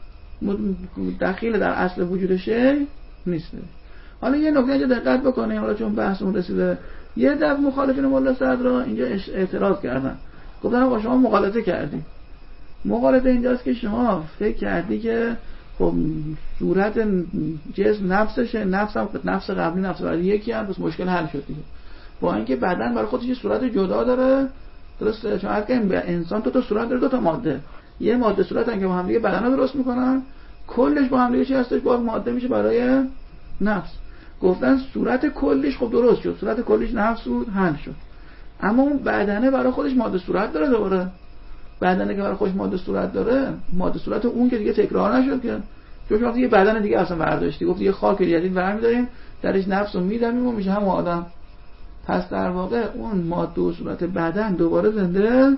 دخیل در اصل وجود شیء نیست. حالا یه نکته اینجا دقت بکنیم، حالا چون بحثمون رسیده، یه دفعه مخالفین مولا صدرا اینجا اعتراض کردن، گفتن آقا شما مغالطه کردی. مغالطه اینجاست که شما فکر کردی که خب صورت جسم نفسشه، نفس هم نفس قبلی نفس بعدی یکی هم، پس مشکل حل شد دیگه. با اینکه بدن برای خودش یه صورت جدا داره، درسته؟ چون هر به انسان تو تا صورت داره، دو تا ماده، یه ماده صورت هم که با هم دیگه بدن رو درست میکنن، کلش با هم دیگه چی هستش؟ با ماده میشه برای نفس. گفتن صورت کلیش خب درست شد، صورت کلیش نفس بود، حل شد. اما اون بدنه برای خودش ماده صورت داره. دوباره بدنه که برای خودش ماده صورت داره، ماده صورت اون که دیگه تکرار نشد که، چون وقتی یه بدن دیگه اصلا برداشتی گفت یه خاک جدید برمی‌داریم درش نفس رو میدمیم و میشه هم آدم، پس در واقع اون ماده و صورت بدن دوباره زنده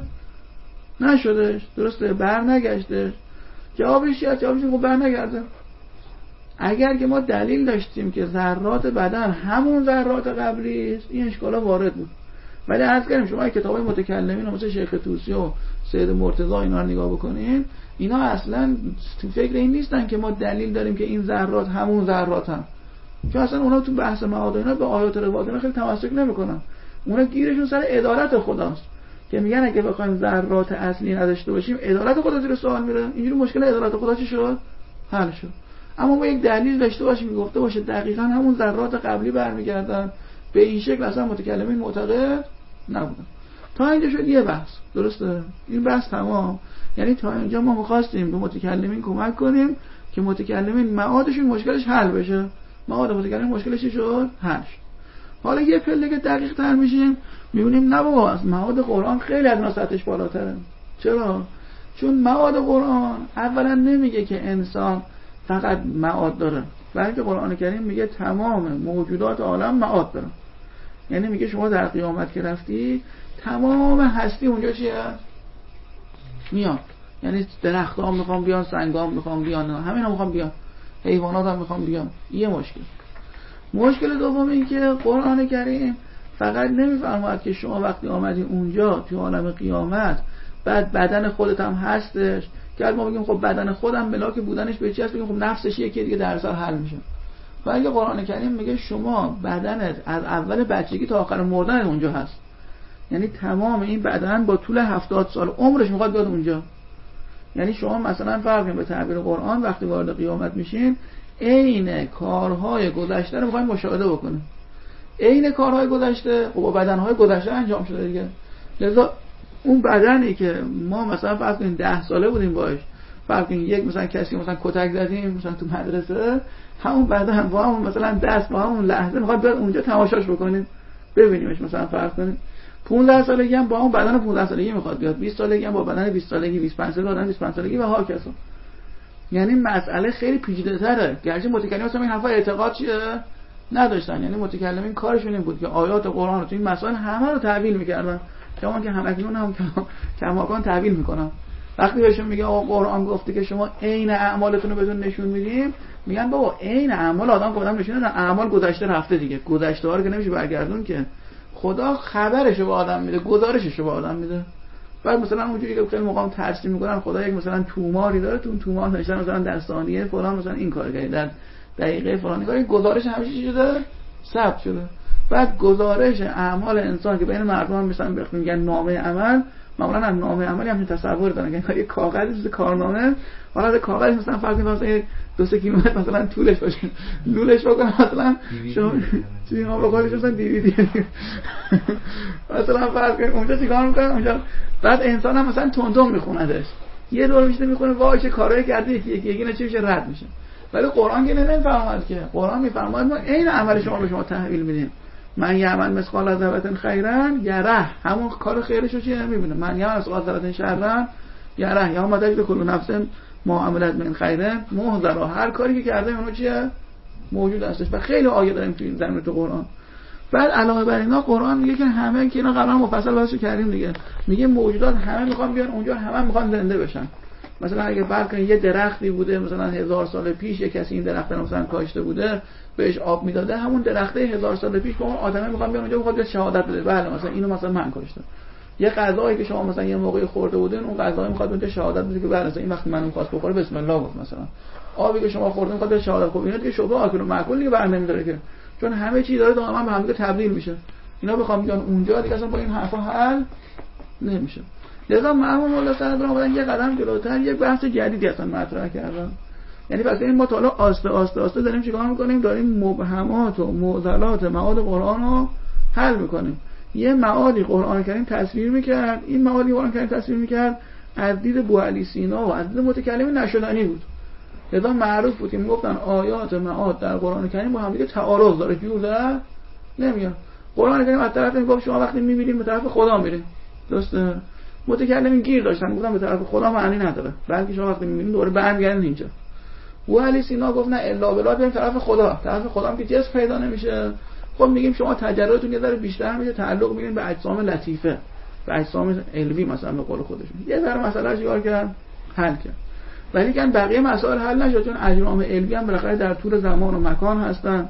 نشدش، درسته؟ بر نگشتش. جوابش چیه؟ جوابش خب بر نگرده. اگر که ما دلیل داشتیم که ذرات بدن همون ذرات قبلی است، این اشکالا وارد بود. ولی عرض کردیم شما کتابای متکلمین مثل شیخ طوسی و سید مرتضی اینا رو نگاه بکنین، اینا اصلا تو فکر این نیستن که ما دلیل داریم که این ذرات همون ذرات هم، چون اصلا اونا تو بحث معاد اینا به آیات روایات خیلی تمسک نمیکنن. اونا گیرشون سر عدالت خداست که میگن اگه بخوایم ذرات اصلی نداشته باشیم عدالت خدا زیر سوال میره. اینجوری مشکل عدالت خدا چی شد؟ حل شد. اما ما یک دلیل داشته باشیم که گفته باشه دقیقاً همون ذرات قبلی برمیگردن، به این شکل اصلا متکلمین معتقد نبودن. تا اینجا شد یه بحث، درسته؟ این بحث تمام. یعنی تا اینجا ما می‌خواستیم به متکلمین کمک کنیم که متکلمین معادشون مشکلش حل بشه. معاد متکلمین مشکلش چی شد؟ حل شد. حالا یه پله که دقیق تر میشیم میبینیم نه بابا از مواد قرآن خیلی از اینا سطحش بالاتره. چرا؟ چون مواد قرآن اولا نمیگه که انسان فقط معاد داره، بلکه قرآن کریم میگه تمام موجودات عالم معاد داره. یعنی میگه شما در قیامت که رفتی تمام هستی اونجا چیه؟ میاد. یعنی درخت‌ها هم میخوام بیان، سنگ‌ها هم میخوام بیان، همین هم میخوام بیان، حیوانات هم میخوام بیان. یه مشکل. مشکل دوم این که قرآن کریم فقط نمیفرماید که شما وقتی آمدی اونجا تو عالم قیامت بعد بدن خودت هم هستش که ما بگیم خب بدن خودم ملاک بودنش به چی هست، بگیم خب نفسش یکی دیگه در اثر حل میشه. ولی قرآن کریم میگه شما بدنت از اول بچگی تا آخر مردن اونجا هست. یعنی تمام این بدن با طول هفتاد سال عمرش میخواد بیاد اونجا. یعنی شما مثلا فرض کنید به تعبیر قرآن وقتی وارد قیامت میشین عین کارهای گذشته رو میخواین مشاهده بکنید. عین کارهای گذشته و با بدنهای گذشته انجام شده دیگه. لذا اون بدنی که ما مثلا فرض کنید ده ساله بودیم باش، فرض کنید یک مثلا کسی مثلا کتک زدیم مثلا تو مدرسه، همون بدن با همون مثلا دست با همون لحظه میخواد بیاد اونجا تماشاش بکنید ببینیمش. مثلا فرض کنید پانزده سالگی هم با اون بدن پانزده سالگی میخواد بیاد، بیست سالگی هم با بدن بیست سالگی، بیست و پنج سالگی با بدن بیست و پنج سالگی و ها کسا. یعنی مسئله خیلی پیچیده‌تره. گرچه متکلمین اصلا این حرفا اعتقاد چیه نداشتن. یعنی متکلمین کارشون این بود که آیات قرآن رو تو این مسائل همه رو تعبیل میکردن، کما که همکنون هم کماکان تعبیل میکنن. وقتی بهشون میگه آقا قرآن گفته که شما عین اعمالتون رو بهتون نشون میدیم، میگن بابا عین اعمال آدم خودم نشون نمیده، اعمال گذشته رفته دیگه، گذشته ها رو که نمیشه برگردون که. خدا خبرش رو به آدم میده، گزارشش رو به آدم میده. بعد مثلا اونجوری که خیلی مقام ترسیم میکنن خدا یک مثلا توماری داره، تو اون تومار نشون مثلا در ثانیه فلان مثلا این کار کرد، در دقیقه فلان کار، گزارش همیشه چی شده؟ ثبت شده. بعد گزارش اعمال انسان که بین مردم هم مثلا بخ میگن نامه عمل، معمولا از نامه عملی همین تصور دارن که یه کاغذی کارنامه، حالا کاغذ مثلا فرض کنید مثلا دو سه کیلومتر مثلا طولش باشه، نولش بکنه مثلا شما چی هم بقولش مثلا دیویدی مثلا فرض کنید اونجا چیکار میکنن اونجا. بعد انسان هم مثلا تون تون میخوندش، یه دور میشه میخونه وای چه کارایی کرده، یکی یکی یکی چه میشه رد میشه. ولی قرآن که نمیفرماید که، قرآن میفرماید ما عین عمل شما به شما تحویل میدیم. من یعمل مثقال ذره خیرا یره، همون کار خیرش رو چیه میبینه. من یعمل مثقال ذره شرا یره، یا مدد به کل نفس ما عملت من خیره محضر، هر کاری که کرده اونو چیه موجود هستش. و خیلی آیه داریم تو این زمینه تو قرآن. بعد علاوه بر اینا قرآن میگه که همه که اینا قبلا مفصل بحث کردیم دیگه، میگه موجودات همه میخوان بیان اونجا، همه میخوان زنده بشن. مثلا اگه فرض کنید یه درختی بوده مثلا هزار سال پیش، یه کسی این درخت رو مثلا کاشته بوده بهش آب میداده، همون درخته هزار سال پیش با اون آدمه میخوان بیان اونجا، میخواد بیاد شهادت بده بله مثلا اینو مثلا من کاشتم. یه غذایی که شما مثلا یه موقعی خورده بودین، اون غذا میخواد اونجا شهادت بده که بله مثلا این وقتی من اون خواست بخوره بسم الله گفت. مثلا آبی که شما خوردین میخواد بیاد شهادت. خب اینا دیگه شبه آکل و معکول دیگه بر نمیداره که، چون همه چی داره دائما به هم دیگه تبدیل میشه. اینا بخوام بیان اونجا دیگه اصلا با این حرفا حل نمیشه. لذا مرحوم مولا صدر اومدن یه قدم جلوتر یه بحث جدیدی اصلا مطرح کردن. یعنی پس این ما تا حالا آسته آسته آسته داریم چیکار میکنیم؟ داریم مبهمات و معضلات معاد قرآن رو حل میکنیم. یه معادی قرآن کریم تصویر میکرد، این معادی قرآن کریم تصویر میکرد از دید بوعلی سینا و از دید متکلمین نشدنی بود. لذا معروف بود که میگفتن آیات معاد در قرآن کریم با هم دیگه تعارض داره، جور در نمیاد. قرآن کریم از طرف میگفت شما وقتی میبینید به طرف خدا میرید، درسته؟ متکلمین گیر داشتن گفتن به طرف خدا معنی نداره، بلکه شما وقتی میبینید دوره برمیگردید اینجا. بوعلی سینا گفت نه الا بلا بریم طرف خدا، طرف خدا هم که جسم پیدا نمیشه. خب میگیم شما تجربتون یه ذره بیشتر میشه، تعلق میگیرین به اجسام لطیفه، به اجسام علوی مثلا به قول خودشون. یه ذره مسئله چیکار کرد؟ حل کرد. ولی که بقیه مسائل حل نشد، چون اجرام علوی هم بالاخره در طول زمان و مکان هستن.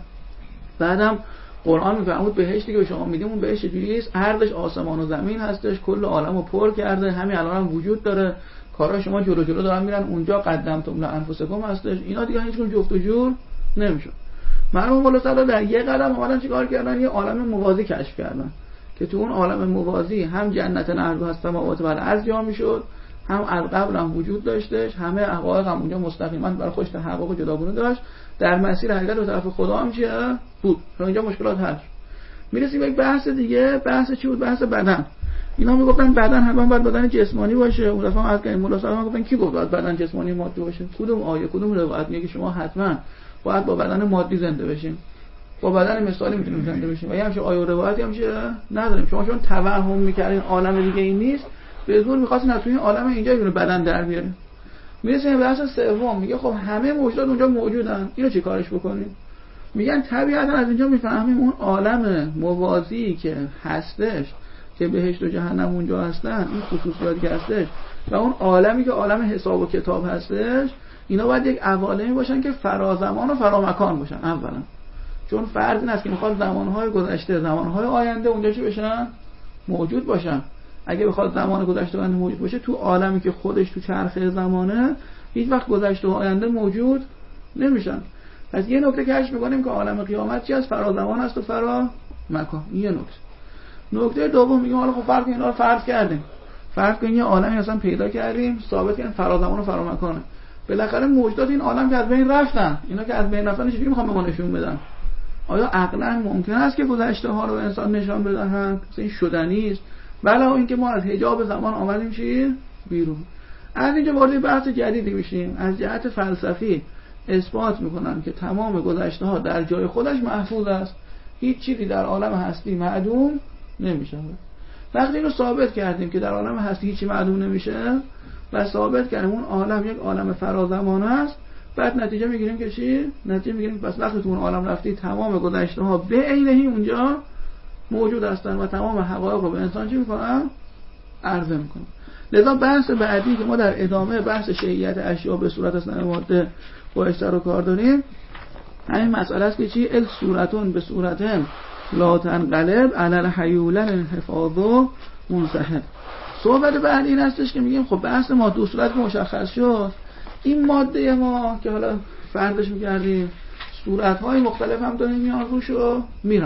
بعدم قرآن میفرمود بهشتی که به شما میدیم اون بهشت جوری است، عرضش آسمان و زمین هستش، کل عالمو پر کرده، همین الان هم وجود داره، کارا شما جلو جلو دارن میرن اونجا، قدمتم لانفسکم هستش. اینا دیگه هیچ کدوم جفت و جور نمیشه. مرحوم مولا صدر در یک قدم اومدن چیکار کردن؟ یه عالم موازی کشف کردن که تو اون عالم موازی هم جنت نعرض هست سماوات و الارض جا میشد، هم از قبل هم وجود داشتش، همه حقایق هم اونجا مستقیما برای خودش تحقق جداگونه داشت، در مسیر حقیقت به طرف خدا هم چیه بود. اونجا مشکلات حل شد. میرسیم به یک بحث دیگه. بحث چی بود؟ بحث بدن. اینا میگفتن بدن حتما باید بدن جسمانی باشه. اون دفعه از که مولا صاحب گفتن کی گفت باید بدن جسمانی مادی باشه؟ کدوم آیه کدوم روایت میگه که شما حتما باید با بدن مادی زنده بشین؟ با بدن مثالی میتونیم زنده بشیم و یه همچین آیه و روایتی هم نداریم. شما چون توهم میکردین عالم دیگه این نیست، به زور می‌خواستین از توی این عالم اینجا یه بدن در بیارین. میرسیم به بحث سوم، میگه خب همه موجودات اونجا موجودن، اینو چی کارش بکنیم؟ میگن طبیعتا از اینجا میفهمیم اون عالم موازی که هستش که بهشت و جهنم اونجا هستن، این خصوصیاتی که هستش و اون عالمی که عالم حساب و کتاب هستش، اینا باید یک عوالمی باشن که فرازمان و فرامکان باشن. اولا چون فرض این است که میخواد زمانهای گذشته زمانهای آینده اونجا چی بشن؟ موجود باشن. اگه بخواد زمان گذشته و آینده موجود باشه، تو عالمی که خودش تو چرخه زمانه، هیچ وقت گذشته و آینده موجود نمیشن. پس یه نکته کشف می‌کنیم که عالم قیامت چی است؟ فرازمان است و فرا مکان. یه نکته. نکته دوم میگیم حالا خب فرض کنیم اینا رو فرض کردیم. فرض کنیم یه عالمی اصلا پیدا کردیم، ثابت کردیم فرازمان و فرا مکانه. بالاخره موجودات این عالم که از بین رفتن، اینا که از بین رفتن چجوری میخوام به ما نشون بدن؟ آیا عقلا ممکن است که گذشته ها رو انسان نشان بدهند؟ این شدنی است. بله، اینکه ما از حجاب زمان آمدیم چی؟ بیرون. از اینجا وارد بحث جدیدی میشیم. از جهت فلسفی اثبات میکنن که تمام گذشته ها در جای خودش محفوظ است. هیچ چیزی در عالم هستی معدوم نمیشه. وقتی اینو ثابت کردیم که در عالم هستی هیچی معدوم نمیشه و ثابت کردیم اون عالم یک عالم فرازمان است، بعد نتیجه میگیریم که چی؟ نتیجه میگیریم پس وقتی تو اون عالم رفتی تمام گذشته ها به عینه اونجا موجود هستن و تمام حقایق رو به انسان چی میکنن؟ عرضه میکنن. لذا بحث بعدی که ما در ادامه بحث شیعیت اشیاء به صورت اصلا ماده باش سر و کار داریم، همین مسئله است که چی؟ ال صورتون به صورتن لا تنقلب علی الحیولن انحفاظ و منسحب. صحبت بعد این هستش که میگیم خب بحث ما دو صورت مشخص شد. این ماده ما که حالا فرضش میکردیم صورت‌های مختلف هم داریم میان روش و میرن،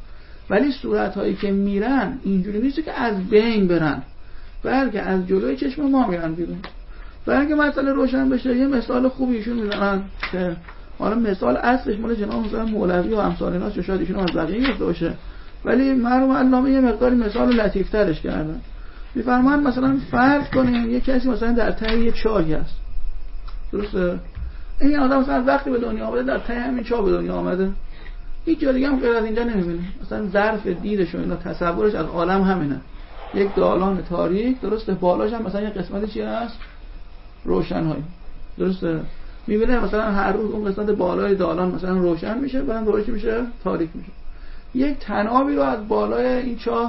ولی صورت‌هایی که میرن اینجوری نیست که از بین برن، بلکه از جلوی چشم ما میرن بیرون. برای اینکه مسئله روشن بشه یه مثال خوبی ایشون میزنن که حالا مثال اصلش مال جناب مثلا مولوی و امثال ایناست، شاید ایشون از بقیه گفته باشه، ولی مرحوم علامه یه مقداری مثال لطیف‌ترش کردن. میفرمان مثلا فرض کنیم یه کسی مثلا در ته یه چاهی هست، درسته؟ این آدم مثلا وقتی به دنیا آمده در ته همین چاه به دنیا آمده، هیچ جا دیگه هم غیر از اینجا نمیبینه. مثلا ظرف دیدش و اینا تصورش از عالم همینه، یک دالان تاریک، درسته؟ بالاش هم مثلا یه قسمتی چی هست؟ روشنایی، درسته؟ میبینه مثلا هر روز اون قسمت بالای دالان مثلا روشن میشه، بعد دورش میشه تاریک میشه. یک طنابی رو از بالای این چاه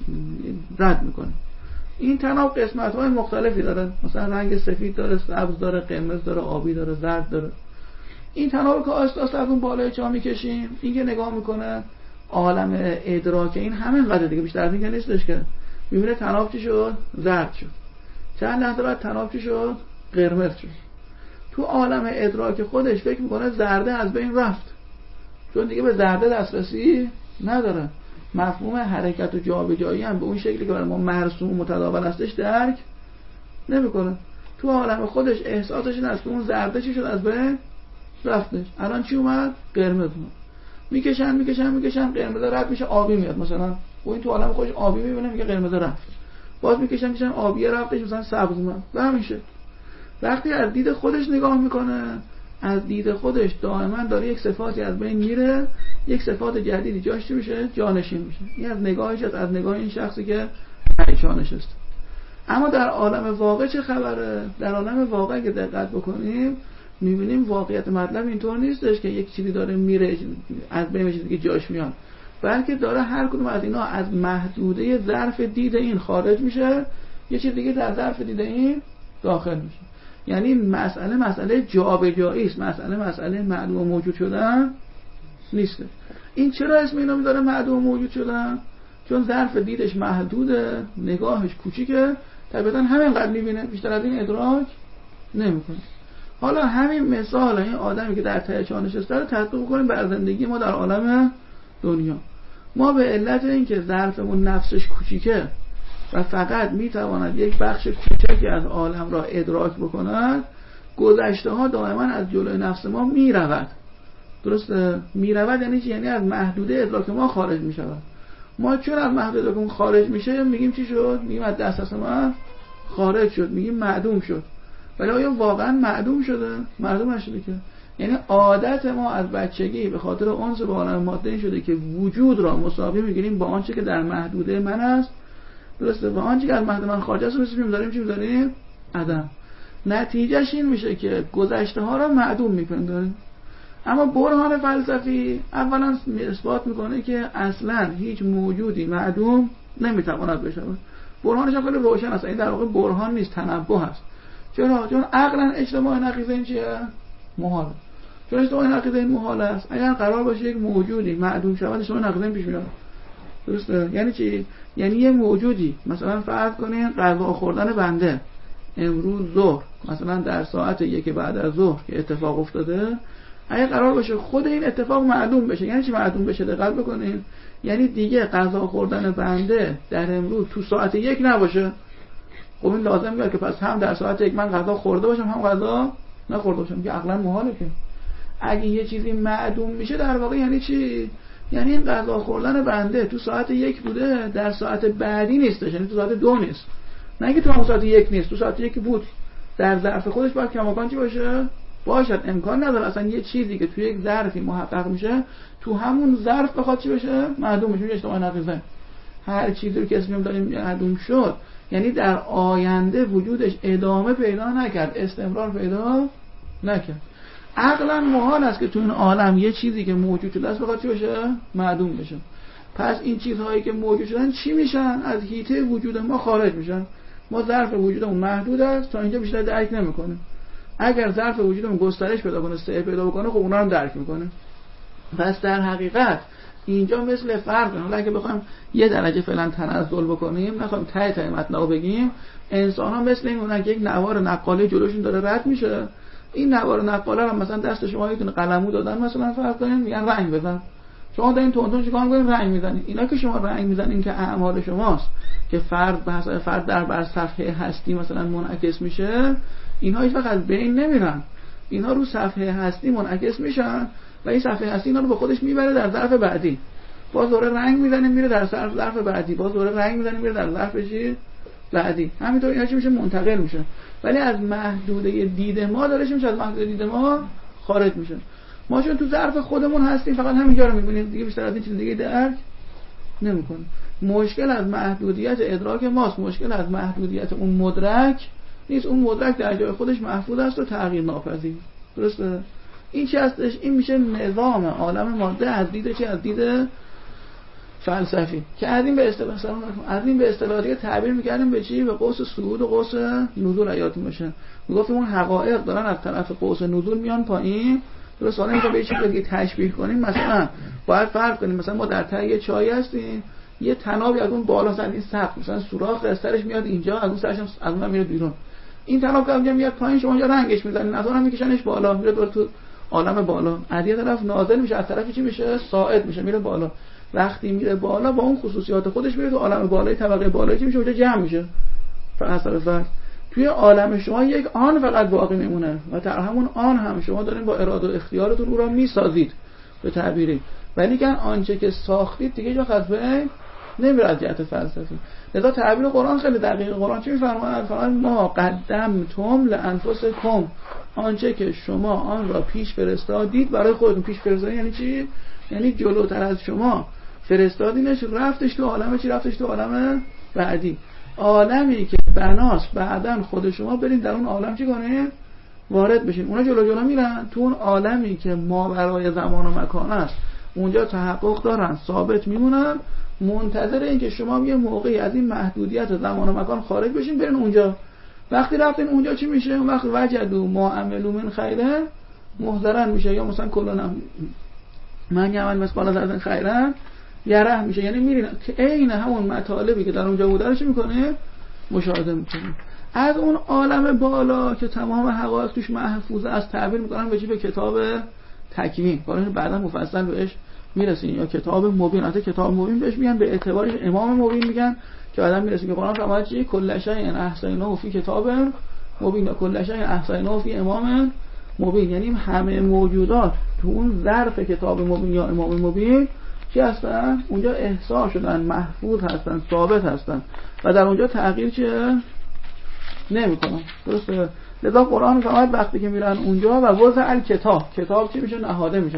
رد میکنه. این طناب قسمت‌های مختلفی داره، مثلا رنگ سفید داره، سبز داره، قرمز داره، آبی داره، زرد داره. این طناب که آست آست از اون بالای چاه میکشیم، این که نگاه میکنه عالم ادراک این همین قدر دیگه، بیشتر از این که نیستش که. میبینه طناب چی شد؟ زرد شد. چند لحظه بعد طناب چی شد؟ قرمز شد. تو عالم ادراک خودش فکر میکنه زرده از بین رفت، چون دیگه به زرده دسترسی نداره. مفهوم حرکت و جابجایی هم به اون شکلی که برای ما مرسوم و متداول هستش درک نمیکنه. تو عالم خودش احساسش این است که اون زرده چی شد؟ از بین رفتش. الان چی اومد؟ قرمز اومد. میکشن میکشن میکشن قرمز رد میشه، آبی میاد. مثلا اون تو عالم خودش آبی میبینه میگه قرمز رفت، باز میکشن میکشن آبی رفتش، مثلا سبز اومد و همین شد. وقتی از دید خودش نگاه میکنه، از دید خودش دائما داره یک صفاتی از بین میره، یک صفات جدیدی جاش چی میشه؟ جانشین میشه. این از نگاهش از, از نگاه این شخصی که جا نشسته. اما در عالم واقع چه خبره؟ در عالم واقع که دقت بکنیم میبینیم واقعیت مطلب اینطور نیستش که یک چیزی داره میره از بین میشه دیگه جاش میاد، بلکه داره هر کدوم از اینا از محدوده ظرف دید این خارج میشه، یه چیز دیگه در ظرف دید این داخل میشه. یعنی مسئله مسئله جابجایی است، مسئله مسئله معدوم موجود شدن نیست. این چرا اسم اینو میذاره معدوم موجود شدن؟ چون ظرف دیدش محدوده، نگاهش کوچیکه، طبیعتا همینقدر میبینه، بیشتر از این ادراک نمیکنه. حالا همین مثال این آدمی که در ته چاه نشسته رو تطبیق کنیم بر زندگی ما در عالم دنیا. ما به علت اینکه ظرفمون نفسش کوچیکه و فقط میتواند یک بخش کوچکی از عالم را ادراک بکند، گذشته ها دائما از جلوی نفس ما میرود. درسته؟ میرود یعنی چی؟ یعنی از محدوده ادراک ما خارج میشود. ما چون از محدوده ادراک ما خارج میشه میگیم چی شد؟ میگیم از دسترس ما خارج شد، میگیم معدوم شد. ولی آیا واقعا معدوم شده؟ معدوم نشده که. یعنی عادت ما از بچگی به خاطر انس با عالم ماده این شده که وجود را مساوی میگیریم با آنچه که در محدوده من است، درسته، و آنچه که از محدوده من خارج است رو میذاریم چی میذاریم؟ عدم. نتیجهش این میشه که گذشته ها را معدوم میپنداریم. اما برهان فلسفی اولا اثبات میکنه که اصلا هیچ موجودی معدوم نمیتواند بشود. برهانش هم خیلی روشن است. این در واقع برهان نیست، تنبه است. چرا؟ چون عقلا اجتماع نقیضه این چیه؟ محال. چون اجتماع نقیضه این محال است. اگر قرار باشه یک موجودی معدوم شود، اجتماع نقیضه پیش میاد. درسته؟ یعنی چی؟ یعنی یه موجودی مثلا فرض کنین غذا خوردن بنده امروز ظهر مثلا در ساعت یک بعد از ظهر که اتفاق افتاده، اگه قرار باشه خود این اتفاق معلوم بشه، یعنی چی معلوم بشه؟ دقت بکنین. یعنی دیگه غذا خوردن بنده در امروز تو ساعت یک نباشه. خب این لازم میاد که پس هم در ساعت یک من غذا خورده باشم هم غذا نخورده باشم، که عقلا محاله. که اگه یه چیزی معدوم میشه در واقع یعنی چی؟ یعنی این غذا خوردن بنده تو ساعت یک بوده، در ساعت بعدی نیستش، یعنی تو ساعت دو نیست. نه اینکه تو همون ساعت یک نیست، تو ساعت یک بود. در ظرف خودش باید کماکان چی باشه؟ باشد. امکان نداره اصلا یه چیزی که تو یک ظرفی محقق میشه تو همون ظرف بخواد چی بشه؟ معدوم بشه. اجتماع نقیضه. هر چیزی رو که اسمیم داریم معدوم شد یعنی در آینده وجودش ادامه پیدا نکرد، استمرار پیدا نکرد. عقلا محال است که تو این عالم یه چیزی که موجود شده است بخواد چی بشه؟ معدوم بشه. پس این چیزهایی که موجود شدن چی میشن؟ از حیطه وجود ما خارج میشن. ما ظرف وجودمون محدود است، تا اینجا بیشتر درک نمیکنه. اگر ظرف وجودمون گسترش پیدا کنه، سعه پیدا بکنه، خب اونا رو درک میکنه. پس در حقیقت اینجا مثل فرق، حالا اگه بخوایم یه درجه فعلا تنزل بکنیم، نخوایم ته ته مطلب بگیم، انسان ها مثل این که یک نوار نقاله جلوشون داره رد میشه. این نوار نقاله رو مثلا دست شما یه دونه قلمو دادن، مثلا فرض کنین میگن رنگ بزن، شما دارین تون تون چیکار می‌کنین؟ رنگ میزنین. اینا که شما رنگ میزنین که اعمال شماست که فرد به حساب فرد در بر صفحه هستی مثلا منعکس میشه، اینها هیچ وقت از بین نمیرن. اینها رو صفحه هستی منعکس میشن و این صفحه هستی اینا رو به خودش میبره در ظرف بعدی. باز دوره رنگ میزنه میره در ظرف بعدی، باز دوره رنگ میزنه میره در ظرف چی بعدی. همینطور اینا چی میشه؟ منتقل میشه. ولی از محدوده دید ما داره چی میشه؟ از محدوده دید ما خارج میشه. ما چون تو ظرف خودمون هستیم فقط همینجا رو میبینیم، دیگه بیشتر از این چیز دیگه درک نمیکنیم. مشکل از محدودیت ادراک ماست، مشکل از محدودیت اون مدرک نیست. اون مدرک در جای خودش محفوظ است و تغییر ناپذیر. درسته؟ این چی هستش؟ این میشه نظام عالم ماده از دید چی؟ از دید فلسفی که از این به اصطلاح از این به اصطلاح دیگه تعبیر می‌کردیم به چی؟ به قوس صعود و قوس نزول. حیاتون باشه میگفتیم اون حقایق دارن از طرف قوس نزول میان پایین. درست؟ حالا اینجا به یه چیز دیگه تشبیه کنیم، مثلا باید فرض کنیم مثلا ما در ته یه چای هستیم، یه تنابی از اون بالا زدن این سقف مثلا سوراخ از سرش میاد اینجا، از اون سرش از اون میاد بیرون. این تناب که اونجا میاد پایین، شما اونجا رنگش میزنین، از اونم میکشنش بالا، میره دور تو عالم بالا. از یه طرف نازل میشه، از طرفی چی میشه؟ صاعد میشه، میره بالا. وقتی میره بالا با اون خصوصیات خودش میره تو عالم بالای طبقه بالایی چی میشه؟ اونجا جمع میشه. فاصله فرق توی عالم شما یک آن فقط باقی میمونه و در همون آن هم شما دارین با اراده و اختیارتون او را میسازید به تعبیری، ولی که آنچه که ساختید دیگه جا خط بین نمیره از جهت فلسفی. لذا تعبیر قرآن خیلی دقیق. قرآن چی میفرماید؟ فرمان ما قدمتم لانفسکم، آنچه که شما آن را پیش فرستادید برای خودتون. پیش فرستادید یعنی چی؟ یعنی جلوتر از شما فرستادینش، رفتش تو عالم چی؟ رفتش تو عالم بعدی. عالمی که بناس بعدن خود شما برین در اون عالم چی کنه؟ وارد بشین. اونا جلو جلو میرن تو اون عالمی که ما برای زمان و مکان است، اونجا تحقق دارن، ثابت میمونن، منتظر این که شما یه موقعی از این محدودیت زمان و مکان خارج بشین برین اونجا. وقتی رفتین اونجا چی میشه؟ اون وقت وجدوا ما عملوا من خیر محضرن میشه، یا مثلا کلا من یعمل مثقال ذره خیرا یره میشه. یعنی میرین که عین همون مطالبی که در اونجا بوده رو چی میکنه؟ مشاهده میکنه. از اون عالم بالا که تمام حقایق توش محفوظه از تعبیر میکنن به چی؟ به کتاب تکوین. حالا بعدا مفصل بهش میرسیم. یا کتاب مبین. البته کتاب مبین بهش میگن به اعتبارش امام مبین میگن که بعدا میرسیم که قرآن فرمود چی؟ کل شیء احصیناه فی کتاب مبین، کل شیء احصیناه فی امام مبین. یعنی همه موجودات تو اون ظرف کتاب مبین یا امام مبین چی هستن؟ اونجا احصا شدن، محفوظ هستن، ثابت هستن و در اونجا تغییر چه نمیکنن. درسته؟ لذا قرآن فرمود وقتی که میرن اونجا و وضع الکتاب، کتاب چی میشه؟ نهاده میشه.